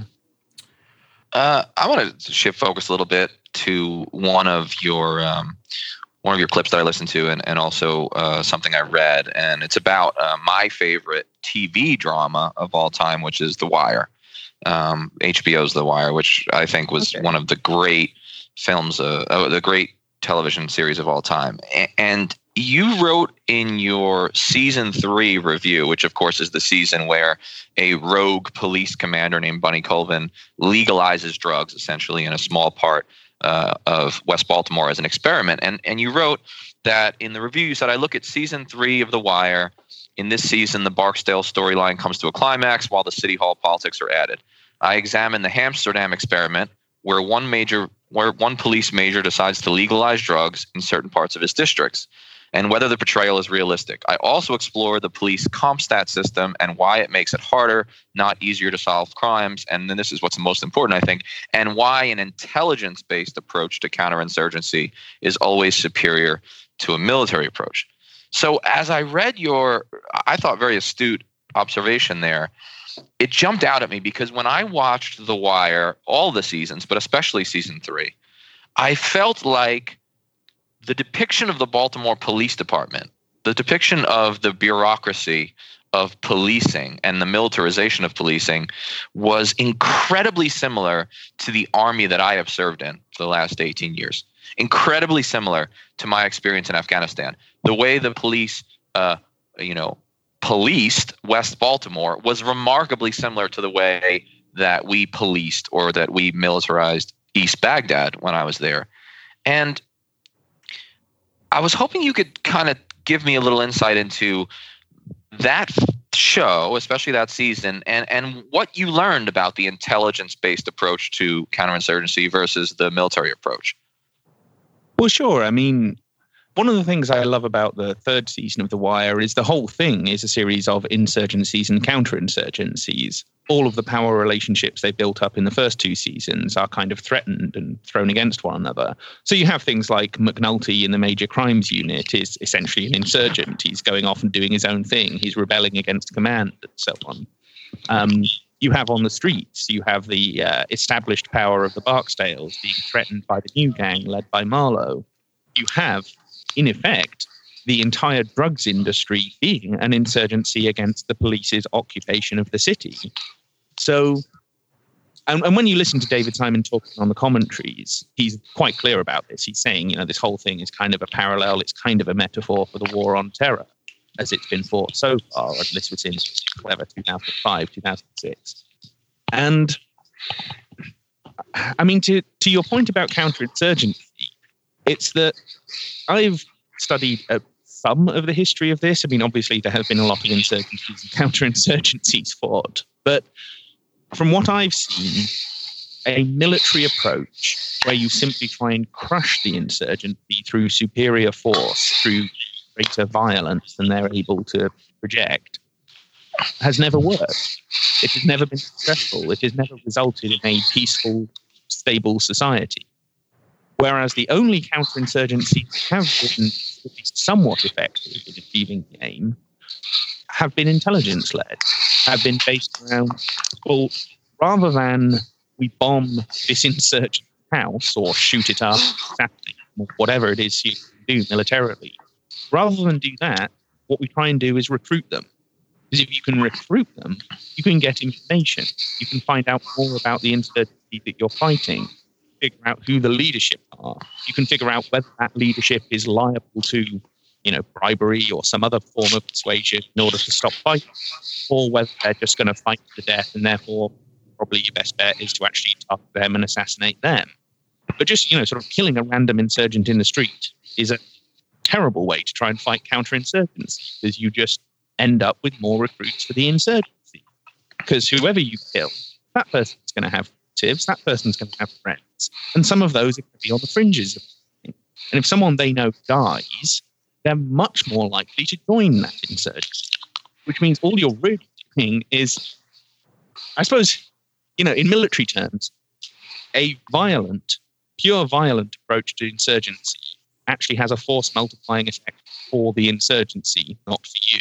I want to shift focus a little bit to one of your clips that I listened to, and also something I read, and it's about my favorite TV drama of all time, which is The Wire. HBO's The Wire, which I think was one of the great films, the great television series of all time. And you wrote in your season 3 review, which of course is the season where a rogue police commander named Bunny Colvin legalizes drugs essentially in a small part of West Baltimore as an experiment. And you wrote that in the review, you said, I look at season 3 of The Wire. In this season, the Barksdale storyline comes to a climax while the city hall politics are added. I examine the Amsterdam experiment where one police major decides to legalize drugs in certain parts of his districts, and whether the portrayal is realistic. I also explore the police CompStat system and why it makes it harder, not easier to solve crimes. And then this is what's most important, I think, and why an intelligence-based approach to counterinsurgency is always superior to a military approach. So as I read your, I thought, very astute observation there, it jumped out at me because when I watched The Wire, all the seasons, but especially season 3, I felt like the depiction of the Baltimore Police Department, the depiction of the bureaucracy of policing and the militarization of policing was incredibly similar to the army that I have served in for the last 18 years. Incredibly similar to my experience in Afghanistan. The way the police, policed West Baltimore was remarkably similar to the way that we policed or that we militarized East Baghdad when I was there. And I was hoping you could kind of give me a little insight into that show, especially that season, and what you learned about the intelligence-based approach to counterinsurgency versus the military approach. Well, sure. I mean, one of the things I love about the third season of The Wire is the whole thing is a series of insurgencies and counterinsurgencies. All of the power relationships they built up in the first two seasons are kind of threatened and thrown against one another. So you have things like McNulty in the Major Crimes Unit is essentially an insurgent. He's going off and doing his own thing. He's rebelling against command and so on. You have on the streets, you have the established power of the Barksdales being threatened by the new gang led by Marlowe. You have, in effect, the entire drugs industry being an insurgency against the police's occupation of the city. So, and when you listen to David Simon talking on the commentaries, he's quite clear about this. He's saying, this whole thing is kind of a parallel. It's kind of a metaphor for the war on terror as it's been fought so far. And this was in 2005, 2006. And I mean, to your point about counterinsurgency, it's that I've studied some of the history of this. I mean, obviously, there have been a lot of insurgencies and counterinsurgencies fought. But from what I've seen, a military approach where you simply try and crush the insurgency through superior force, through greater violence than they're able to project, has never worked. It has never been successful. It has never resulted in a peaceful, stable society. Whereas the only counterinsurgencies that have been at least somewhat effective in achieving the aim have been intelligence-led, have been based around, well, rather than we bomb this insurgent house or shoot it up, or whatever it is you can do militarily, rather than do that, what we try and do is recruit them. Because if you can recruit them, you can get information. You can find out more about the insurgency that you're fighting, figure out who the leadership are. You can figure out whether that leadership is liable to, bribery or some other form of persuasion in order to stop fighting, or whether they're just going to fight to the death, and therefore probably your best bet is to actually target them and assassinate them. But just, sort of killing a random insurgent in the street is a terrible way to try and fight counterinsurgency, because you just end up with more recruits for the insurgency. Because whoever you kill, that person's going to have relatives, that person's going to have friends, and some of those are going to be on the fringes of the thing. And if someone they know dies, they're much more likely to join that insurgency, which means all you're really doing is, I suppose, in military terms, a pure violent approach to insurgency actually has a force multiplying effect for the insurgency, not for you.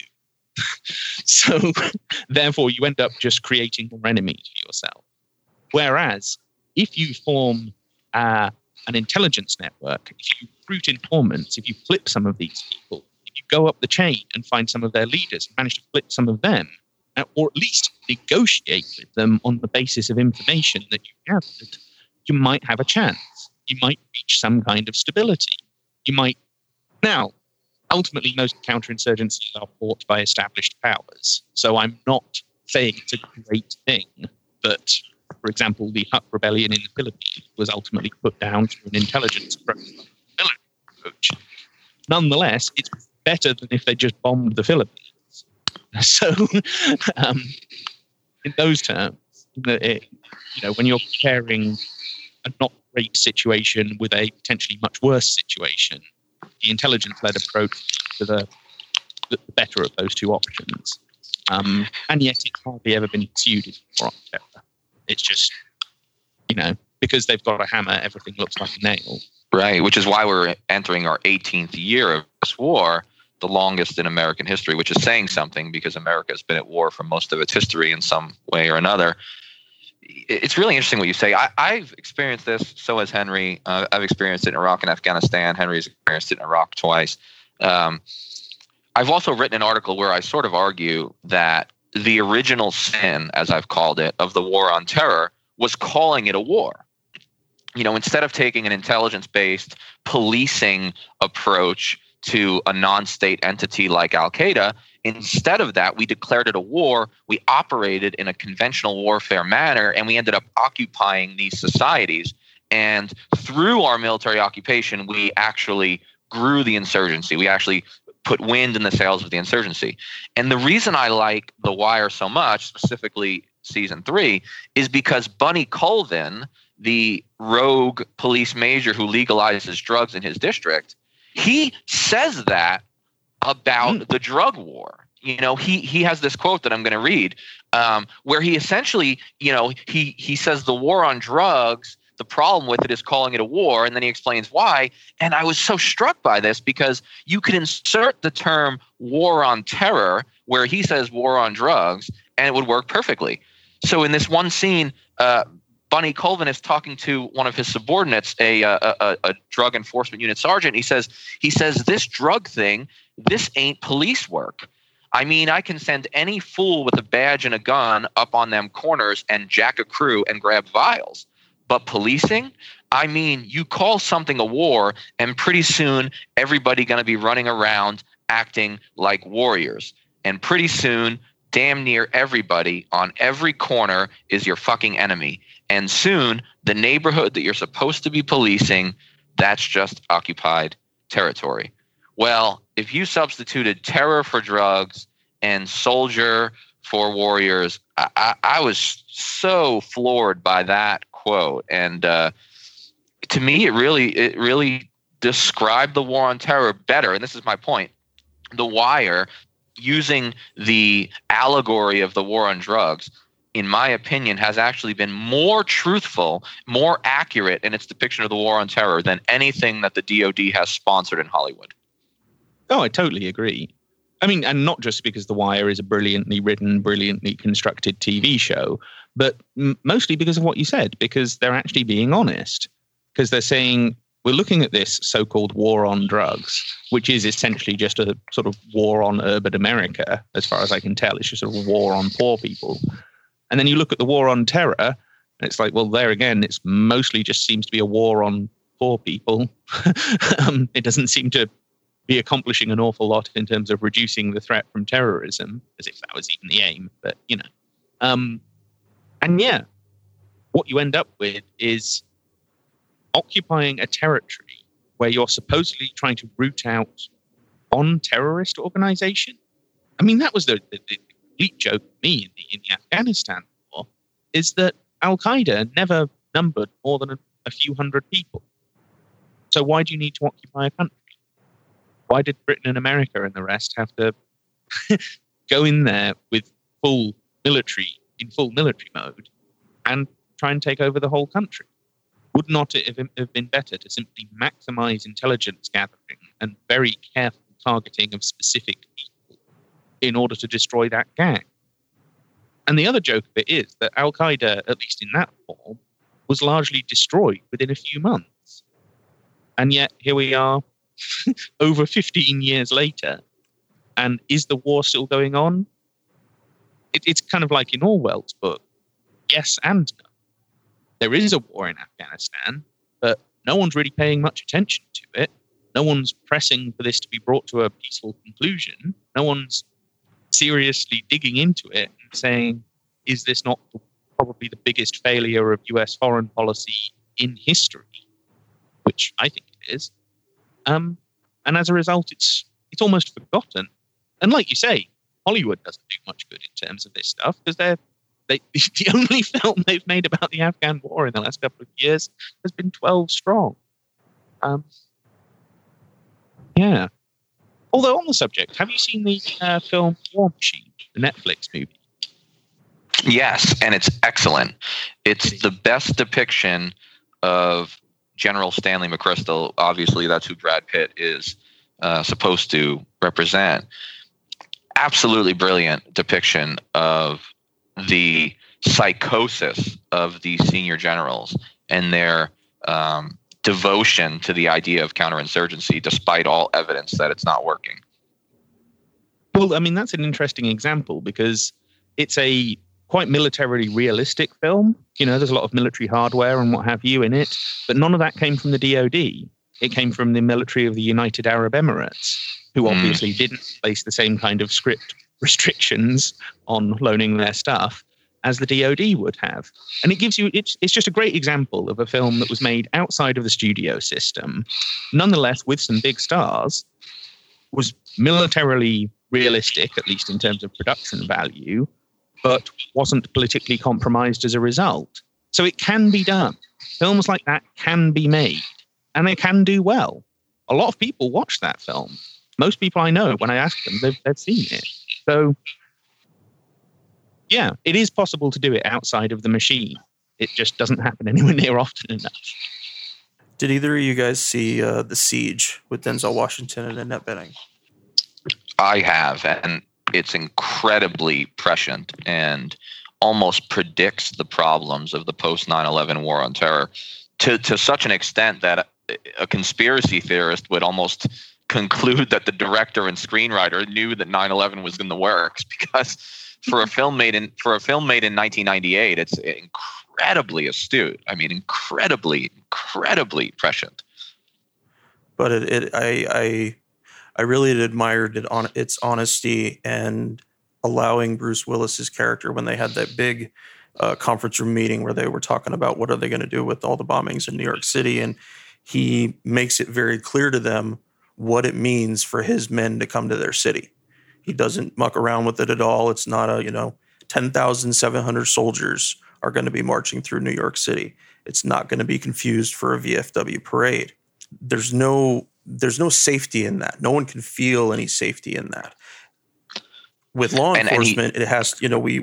So, therefore, you end up just creating more enemies for yourself. Whereas, if you form an intelligence network, if you recruit informants, if you flip some of these people, if you go up the chain and find some of their leaders, manage to flip some of them, or at least negotiate with them on the basis of information that you gathered, you might have a chance. You might reach some kind of stability. You might. Now, ultimately, most counterinsurgencies are fought by established powers. So I'm not saying it's a great thing that, for example, the Hut Rebellion in the Philippines was ultimately put down through an intelligence approach. Nonetheless, it's better than if they just bombed the Philippines. So, in those terms, when you're comparing a not great situation with a potentially much worse situation, the intelligence-led approach to the better of those two options. And yet it's hardly ever been pursued in war on terror. It's just, because they've got a hammer, everything looks like a nail. Right, which is why we're entering our 18th year of this war, the longest in American history, which is saying something because America has been at war for most of its history in some way or another. It's really interesting what you say. I've experienced this, so has Henry. I've experienced it in Iraq and Afghanistan. Henry's experienced it in Iraq twice. I've also written an article where I sort of argue that the original sin, as I've called it, of the war on terror was calling it a war. Instead of taking an intelligence-based policing approach to a non-state entity like Al-Qaeda, instead of that, we declared it a war. We operated in a conventional warfare manner, and we ended up occupying these societies. And through our military occupation, we actually grew the insurgency. We actually put wind in the sails of the insurgency. And the reason I like The Wire so much, specifically season 3, is because Bunny Colvin, the rogue police major who legalizes drugs in his district, he says that about the drug war. You know, he has this quote that I'm going to read, where he essentially, you know, he says the war on drugs, the problem with it is calling it a war, and then he explains why. And I was so struck by this because you could insert the term war on terror where he says war on drugs, and it would work perfectly. So in this one scene, Bunny Colvin is talking to one of his subordinates, a drug enforcement unit sergeant. He says, this drug thing, this ain't police work. I mean, I can send any fool with a badge and a gun up on them corners and jack a crew and grab vials. But policing? I mean, you call something a war, and pretty soon everybody going to be running around acting like warriors. And pretty soon, damn near everybody on every corner is your fucking enemy. And soon, the neighborhood that you're supposed to be policing, that's just occupied territory. Well, if you substituted terror for drugs and soldier for warriors, I was so floored by that quote. And to me, it really described the war on terror better. And this is my point. The Wire, using the allegory of the war on drugs, in my opinion, has actually been more truthful, more accurate in its depiction of the war on terror than anything that the DoD has sponsored in Hollywood. Oh, I totally agree. I mean, and not just because The Wire is a brilliantly written, brilliantly constructed TV show, but mostly because of what you said, because they're actually being honest. Because they're saying, we're looking at this so-called war on drugs, which is essentially just a sort of war on urban America, as far as I can tell. It's just a war on poor people. And then you look at the war on terror, and it's like, well, there again, it's mostly just seems to be a war on poor people. It doesn't seem to be accomplishing an awful lot in terms of reducing the threat from terrorism, as if that was even the aim. But, you know. And yeah, what you end up with is occupying a territory where you're supposedly trying to root out one terrorist organization. I mean, that was the complete joke to me in the Afghanistan war, is that Al-Qaeda never numbered more than a few hundred people. So why do you need to occupy a country? Why did Britain and America and the rest have to go in there with full military mode and try and take over the whole country? Would not it have been better to simply maximize intelligence gathering and very careful targeting of specific people in order to destroy that gang? And the other joke of it is that Al-Qaeda, at least in that form, was largely destroyed within a few months. And yet here we are over 15 years later. And is the war still going on? It's kind of like in Orwell's book. Yes and no. There is a war in Afghanistan, but no one's really paying much attention to it. No one's pressing for this to be brought to a peaceful conclusion. No one's seriously digging into it and saying, is this not probably the biggest failure of US foreign policy in history? Which I think it is. And as a result, it's almost forgotten. And like you say, Hollywood doesn't do much good in terms of this stuff because the only film they've made about the Afghan war in the last couple of years has been 12 Strong. Yeah. Although on the subject, have you seen the film War Machine, the Netflix movie? Yes, and it's excellent. It's the best depiction of General Stanley McChrystal. Obviously, that's who Brad Pitt is supposed to represent. Absolutely brilliant depiction of the psychosis of these senior generals and their devotion to the idea of counterinsurgency, despite all evidence that it's not working. Well, I mean, that's an interesting example because it's a quite militarily realistic film. You know, there's a lot of military hardware and what have you in it, but none of that came from the DoD. It came from the military of the United Arab Emirates, who obviously didn't place the same kind of script restrictions on loaning their stuff as the DoD would have. And it gives you, it's just a great example of a film that was made outside of the studio system, nonetheless with some big stars, was militarily realistic, at least in terms of production value, but wasn't politically compromised as a result. So it can be done. Films like that can be made, and they can do well. A lot of people watch that film. Most people I know, when I ask them, they've seen it. So, yeah, it is possible to do it outside of the machine. It just doesn't happen anywhere near often enough. Did either of you guys see The Siege with Denzel Washington and Annette Bening? I have, and it's incredibly prescient and almost predicts the problems of the post 9/11 war on terror to such an extent that a conspiracy theorist would almost conclude that the director and screenwriter knew that 9/11 was in the works, because for a film made in 1998, it's incredibly astute. I mean, incredibly prescient. But I really admired it on its honesty and allowing Bruce Willis's character, when they had that big conference room meeting where they were talking about what are they going to do with all the bombings in New York City, and he makes it very clear to them what it means for his men to come to their city. He doesn't muck around with it at all. It's not 10,700 soldiers are going to be marching through New York City. It's not going to be confused for a VFW parade. There's no safety in that. No one can feel any safety in that. With law enforcement, it has,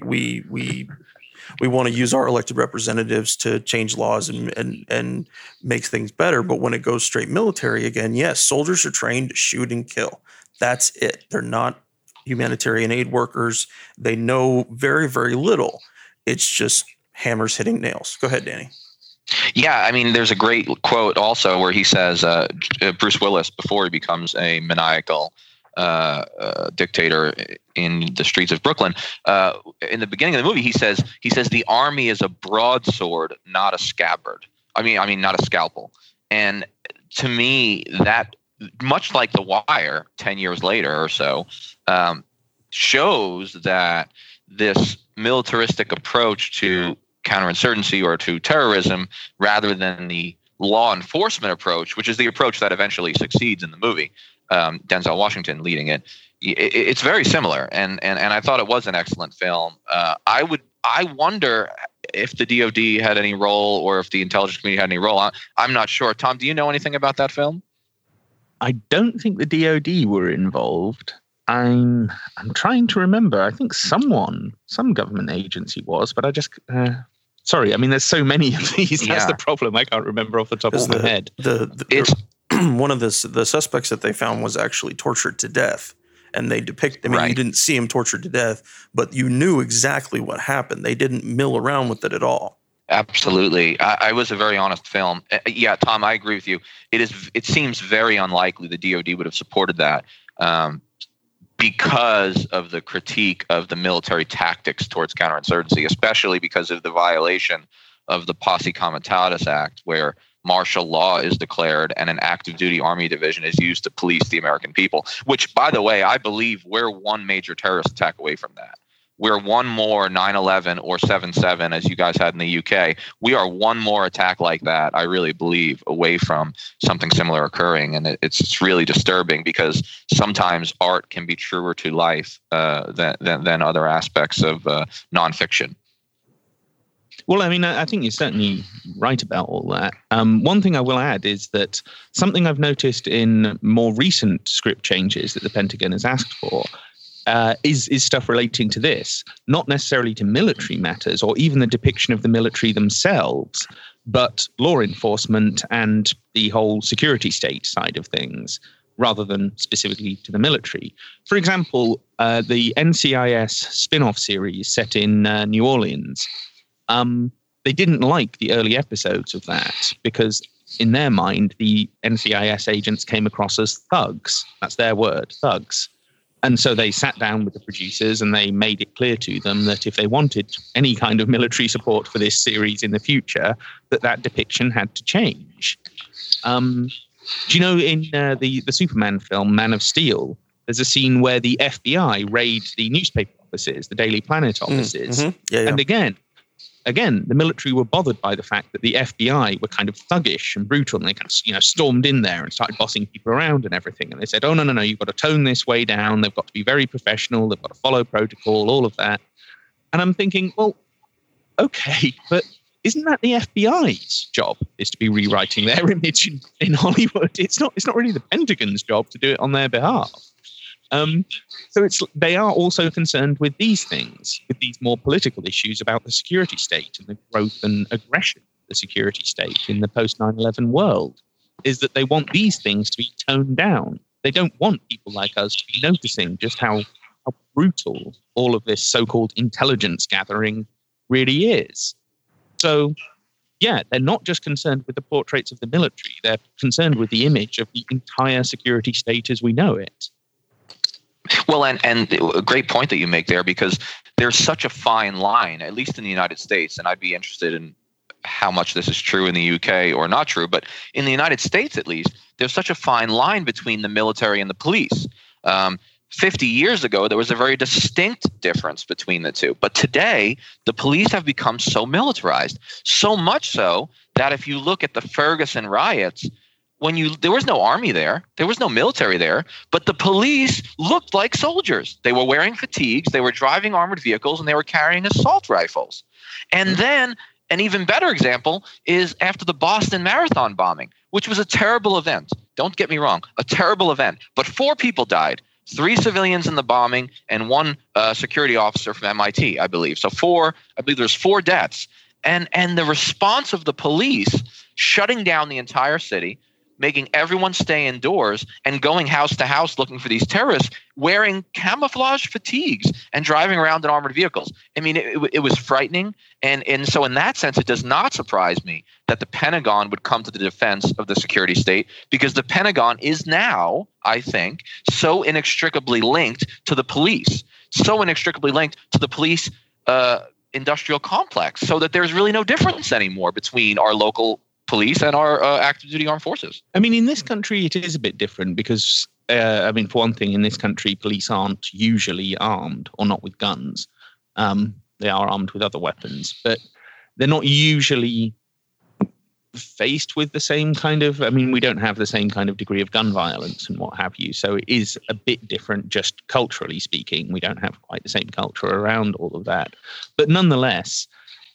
we want to use our elected representatives to change laws and make things better. But when it goes straight military again, yes, soldiers are trained to shoot and kill. That's it. They're not humanitarian aid workers. They know very, very little. It's just hammers hitting nails. Go ahead, Danny. Yeah, I mean, there's a great quote also where he says, Bruce Willis, before he becomes a maniacal dictator in the streets of Brooklyn, in the beginning of the movie, he says the army is a broadsword, not a scabbard. I mean, not a scalpel. And to me, that, much like The Wire 10 years later or so, shows that this militaristic approach to counterinsurgency or to terrorism, rather than the law enforcement approach, which is the approach that eventually succeeds in the movie, Denzel Washington leading it, it's very similar. And I thought it was an excellent film. I wonder if the DOD had any role, or if the intelligence community had any role. I'm not sure. Tom, do you know anything about that film? I don't think the DOD were involved. I'm trying to remember. I think some government agency was, but I just sorry. I mean, there's so many of these. That's the problem. I can't remember off the top of my head. It's one of the suspects that they found was actually tortured to death, and they depict. I mean, You didn't see him tortured to death, but you knew exactly what happened. They didn't mill around with it at all. Absolutely. I was a very honest film. Yeah, Tom, I agree with you. It seems very unlikely the DOD would have supported that. Because of the critique of the military tactics towards counterinsurgency, especially because of the violation of the Posse Comitatus Act, where martial law is declared and an active duty army division is used to police the American people, which, by the way, I believe we're one major terrorist attack away from that. We're one more 9/11 or 7/7, as you guys had in the UK. We are one more attack like that, I really believe, away from something similar occurring. And it's really disturbing, because sometimes art can be truer to life than other aspects of nonfiction. Well, I mean, I think you're certainly right about all that. One thing I will add is that something I've noticed in more recent script changes that the Pentagon has asked for is stuff relating to this, not necessarily to military matters or even the depiction of the military themselves, but law enforcement and the whole security state side of things, rather than specifically to the military. For example, the NCIS spin-off series set in New Orleans, they didn't like the early episodes of that because in their mind, the NCIS agents came across as thugs. That's their word, thugs. And so they sat down with the producers and they made it clear to them that if they wanted any kind of military support for this series in the future, that depiction had to change. Do you know in the Superman film, Man of Steel, there's a scene where the FBI raid the newspaper offices, the Daily Planet offices. Yeah. And again, again, the military were bothered by the fact that the FBI were kind of thuggish and brutal, and they kind of, stormed in there and started bossing people around and everything. And they said, oh, no, you've got to tone this way down. They've got to be very professional. They've got to follow protocol, all of that. And I'm thinking, well, okay, but isn't that the FBI's job, is to be rewriting their image in Hollywood? It's not really the Pentagon's job to do it on their behalf. So they are also concerned with these things, with these more political issues about the security state and the growth and aggression of the security state in the post 9/11 world, is that they want these things to be toned down. They don't want people like us to be noticing just how brutal all of this so-called intelligence gathering really is. So, yeah, they're not just concerned with the portraits of the military. They're concerned with the image of the entire security state as we know it. Well, and a great point that you make there, because there's such a fine line, at least in the United States, and I'd be interested in how much this is true in the UK or not true, but in the United States, at least, there's such a fine line between the military and the police. 50 years ago, there was a very distinct difference between the two. But today, the police have become so militarized, so much so that if you look at the Ferguson riots, there was no army there, there was no military there, but the police looked like soldiers. They were wearing fatigues, they were driving armored vehicles, and they were carrying assault rifles. And then an even better example is after the Boston Marathon bombing, which was a terrible event. Don't get me wrong, a terrible event. But 4 people died, 3 civilians in the bombing and 1 security officer from MIT, I believe. So I believe there's 4 deaths. And the response of the police shutting down the entire city, making everyone stay indoors and going house to house looking for these terrorists, wearing camouflage fatigues and driving around in armored vehicles. I mean, it was frightening. And so in that sense, it does not surprise me that the Pentagon would come to the defense of the security state, because the Pentagon is now, I think, so inextricably linked to the police, so inextricably linked to the police industrial complex, so that there's really no difference anymore between our local police and our active duty armed forces. I mean, in this country, it is a bit different because, for one thing, in this country, police aren't usually armed, or not with guns. They are armed with other weapons, but they're not usually faced with the same kind of, we don't have the same kind of degree of gun violence and what have you. So it is a bit different, just culturally speaking. We don't have quite the same culture around all of that. But nonetheless,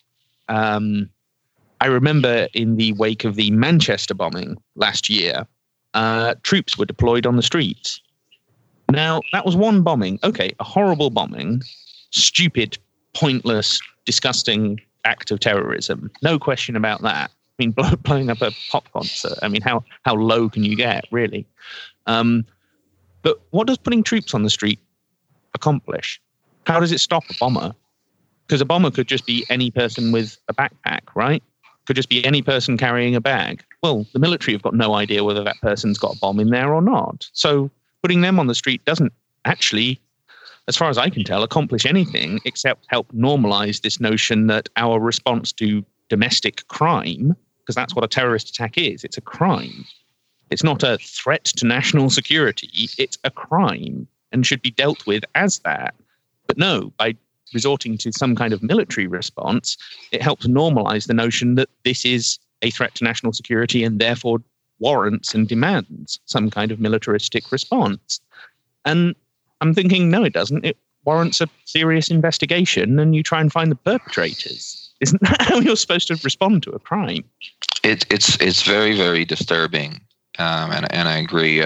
I remember in the wake of the Manchester bombing last year, troops were deployed on the streets. Now, that was one bombing. Okay, a horrible bombing, stupid, pointless, disgusting act of terrorism. No question about that. Blowing up a pop concert. How low can you get, really? But what does putting troops on the street accomplish? How does it stop a bomber? Because a bomber could just be any person with a backpack, right? Could just be any person carrying a bag. Well, the military have got no idea whether that person's got a bomb in there or not. So putting them on the street doesn't actually, as far as I can tell, accomplish anything except help normalize this notion that our response to domestic crime, because that's what a terrorist attack is, it's a crime. It's not a threat to national security, it's a crime and should be dealt with as that. But no, by resorting to some kind of military response, it helps normalize the notion that this is a threat to national security and therefore warrants and demands some kind of militaristic response. And I'm thinking, no, it doesn't. It warrants a serious investigation and you try and find the perpetrators. Isn't that how you're supposed to respond to a crime? It's very, very disturbing. And I agree.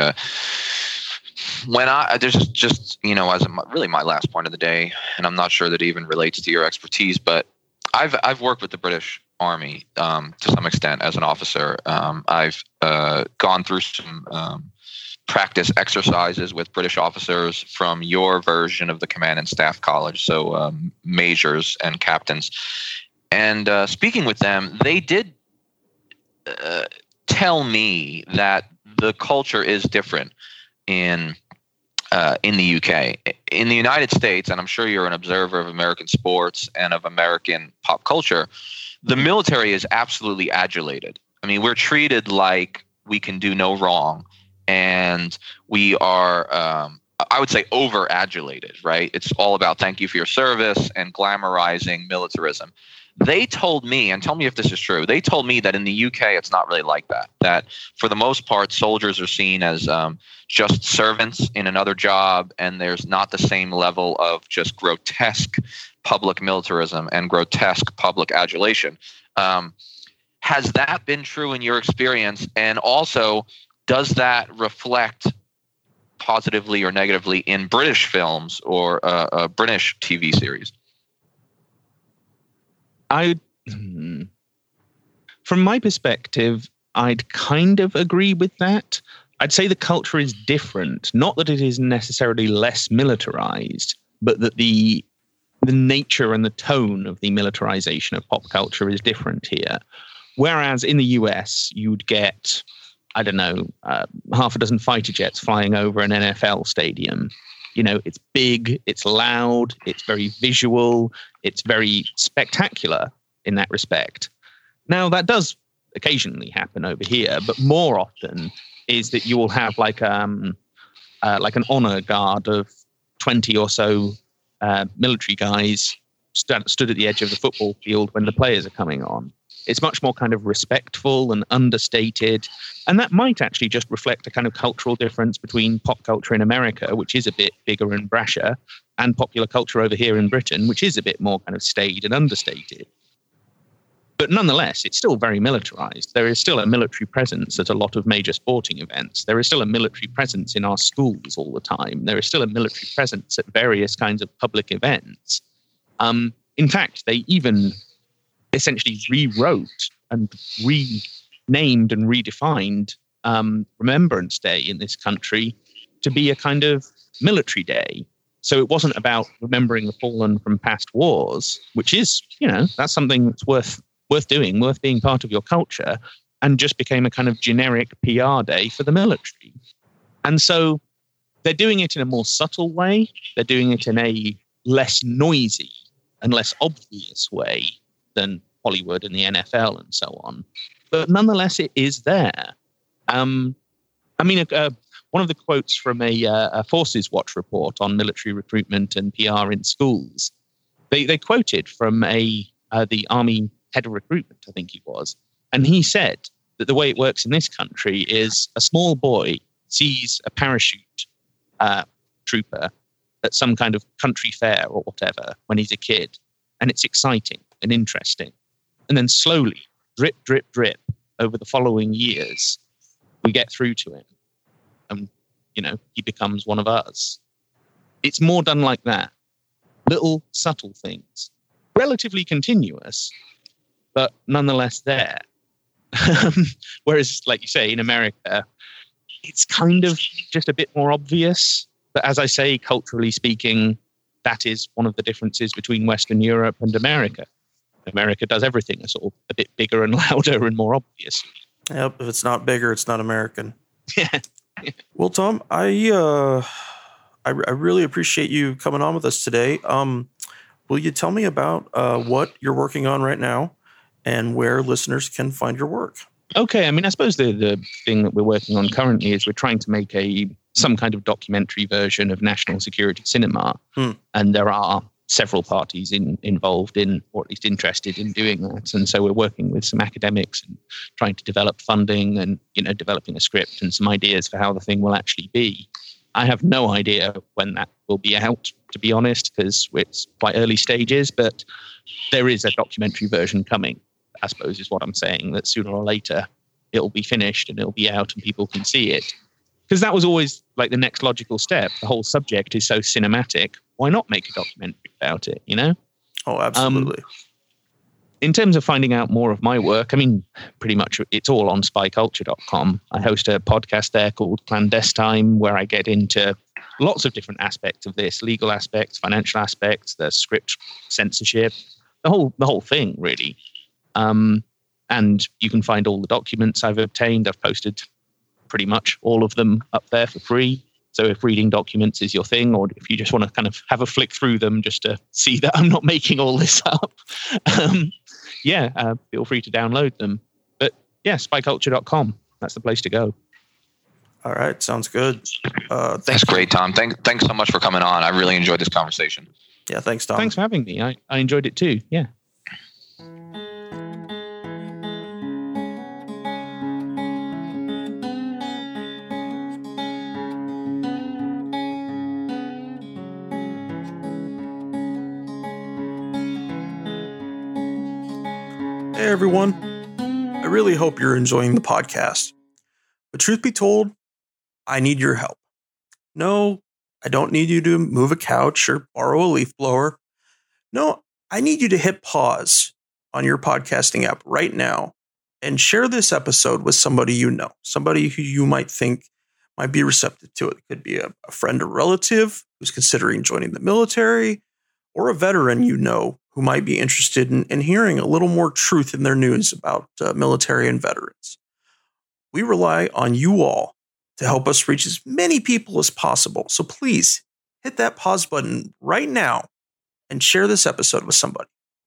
There's just as really my last point of the day, and I'm not sure that it even relates to your expertise, but I've worked with the British Army to some extent as an officer. I've gone through some practice exercises with British officers from your version of the Command and Staff College, so majors and captains. And speaking with them, they did tell me that the culture is different in the UK. In the United States, and I'm sure you're an observer of American sports and of American pop culture, the military is absolutely adulated. We're treated like we can do no wrong, and we are I would say, over-adulated, right? It's all about thank you for your service and glamorizing militarism. They told me, and tell me if this is true, they told me that in the UK it's not really like that. That for the most part, soldiers are seen as just servants in another job, and there's not the same level of just grotesque public militarism and grotesque public adulation. Has that been true in your experience? And also, does that reflect positively or negatively in British films or British TV series? From my perspective, I'd kind of agree with that. I'd say the culture is different. Not that it is necessarily less militarized, but that the nature and the tone of the militarization of pop culture is different here. Whereas in the US, you'd get, I don't know, half a dozen fighter jets flying over an NFL stadium. You know, it's big, it's loud, it's very visual, it's very spectacular in that respect. Now, that does occasionally happen over here, but more often is that you will have like an honor guard of 20 or so military guys stood at the edge of the football field when the players are coming on. It's much more kind of respectful and understated. And that might actually just reflect a kind of cultural difference between pop culture in America, which is a bit bigger and brasher, and popular culture over here in Britain, which is a bit more kind of staid and understated. But nonetheless, it's still very militarized. There is still a military presence at a lot of major sporting events. There is still a military presence in our schools all the time. There is still a military presence at various kinds of public events. In fact, they even essentially rewrote and renamed and redefined Remembrance Day in this country to be a kind of military day. So it wasn't about remembering the fallen from past wars, which is, you know, that's something that's worth doing, worth being part of your culture, and just became a kind of generic PR day for the military. And so they're doing it in a more subtle way. They're doing it in a less noisy and less obvious way than Hollywood and the NFL and so on. But nonetheless, it is there. One of the quotes from a Forces Watch report on military recruitment and PR in schools, they quoted from the Army head of recruitment, I think he was, and he said that the way it works in this country is a small boy sees a parachute trooper at some kind of country fair or whatever when he's a kid, and it's exciting and interesting. And then slowly, drip, drip, drip, over the following years, we get through to him. And, you know, he becomes one of us. It's more done like that. Little subtle things. Relatively continuous, but nonetheless there. Whereas, like you say, in America, it's kind of just a bit more obvious. But as I say, culturally speaking, that is one of the differences between Western Europe and America. America does everything a bit bigger and louder and more obvious. Yep, if it's not bigger, it's not American. Yeah. Well, Tom, I really appreciate you coming on with us today. Will you tell me about what you're working on right now and where listeners can find your work? Okay, I suppose the thing that we're working on currently is we're trying to make some kind of documentary version of national security cinema. And there are several parties involved in, or at least interested in doing that. And so we're working with some academics and trying to develop funding and, you know, developing a script and some ideas for how the thing will actually be. I have no idea when that will be out, to be honest, because it's quite early stages, but there is a documentary version coming, I suppose is what I'm saying, that sooner or later it'll be finished and it'll be out and people can see it. Because that was always like the next logical step. The whole subject is so cinematic. Why not make a documentary about it, you know? Oh, absolutely. In terms of finding out more of my work, pretty much it's all on spyculture.com. I host a podcast there called Clandestine, where I get into lots of different aspects of this, legal aspects, financial aspects, the script censorship, the whole thing, really. And you can find all the documents I've obtained. I've posted pretty much all of them up there for free. So if reading documents is your thing, or if you just want to kind of have a flick through them just to see that I'm not making all this up, feel free to download them. But yeah, spyculture.com. That's the place to go. All right. Sounds good. That's great, Tom. Thanks so much for coming on. I really enjoyed this conversation. Yeah. Thanks, Tom. Thanks for having me. I enjoyed it too. Yeah. Hey, everyone. I really hope you're enjoying the podcast. But truth be told, I need your help. No, I don't need you to move a couch or borrow a leaf blower. No, I need you to hit pause on your podcasting app right now and share this episode with somebody you know, somebody who you might think might be receptive to it. It could be a friend or relative who's considering joining the military, or a veteran you know who might be interested in hearing a little more truth in their news about military and veterans. We rely on you all to help us reach as many people as possible. So please hit that pause button right now and share this episode with somebody.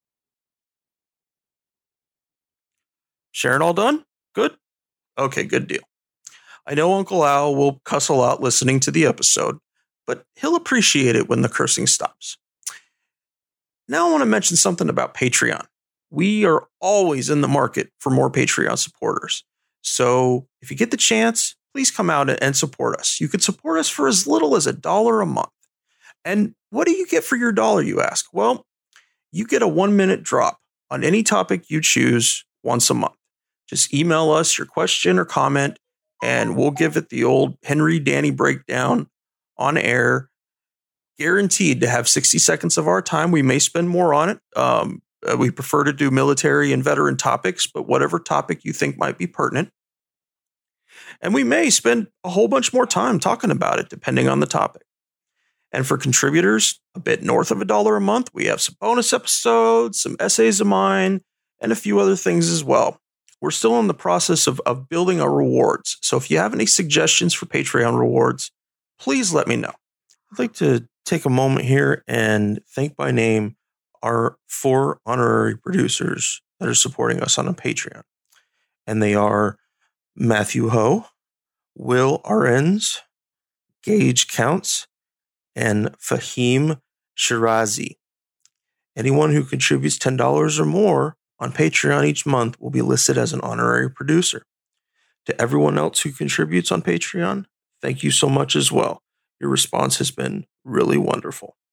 Sharing all done? Good? Okay, good deal. I know Uncle Al will cuss a lot listening to the episode, but he'll appreciate it when the cursing stops. Now I want to mention something about Patreon. We are always in the market for more Patreon supporters. So if you get the chance, please come out and support us. You can support us for as little as $1 a month. And what do you get for your dollar, you ask? Well, you get a 1-minute drop on any topic you choose once a month. Just email us your question or comment, and we'll give it the old Henry Danny breakdown on air. Guaranteed to have 60 seconds of our time. We may spend more on it. We prefer to do military and veteran topics, but whatever topic you think might be pertinent. And we may spend a whole bunch more time talking about it, depending on the topic. And for contributors, a bit north of $1 a month, we have some bonus episodes, some essays of mine, and a few other things as well. We're still in the process of building our rewards. So if you have any suggestions for Patreon rewards, please let me know. I'd like to take a moment here and thank by name our 4 honorary producers that are supporting us on a Patreon. And they are Matthew Ho, Will Arens, Gage Counts, and Fahim Shirazi. Anyone who contributes $10 or more on Patreon each month will be listed as an honorary producer. To everyone else who contributes on Patreon, thank you so much as well. Your response has been really wonderful.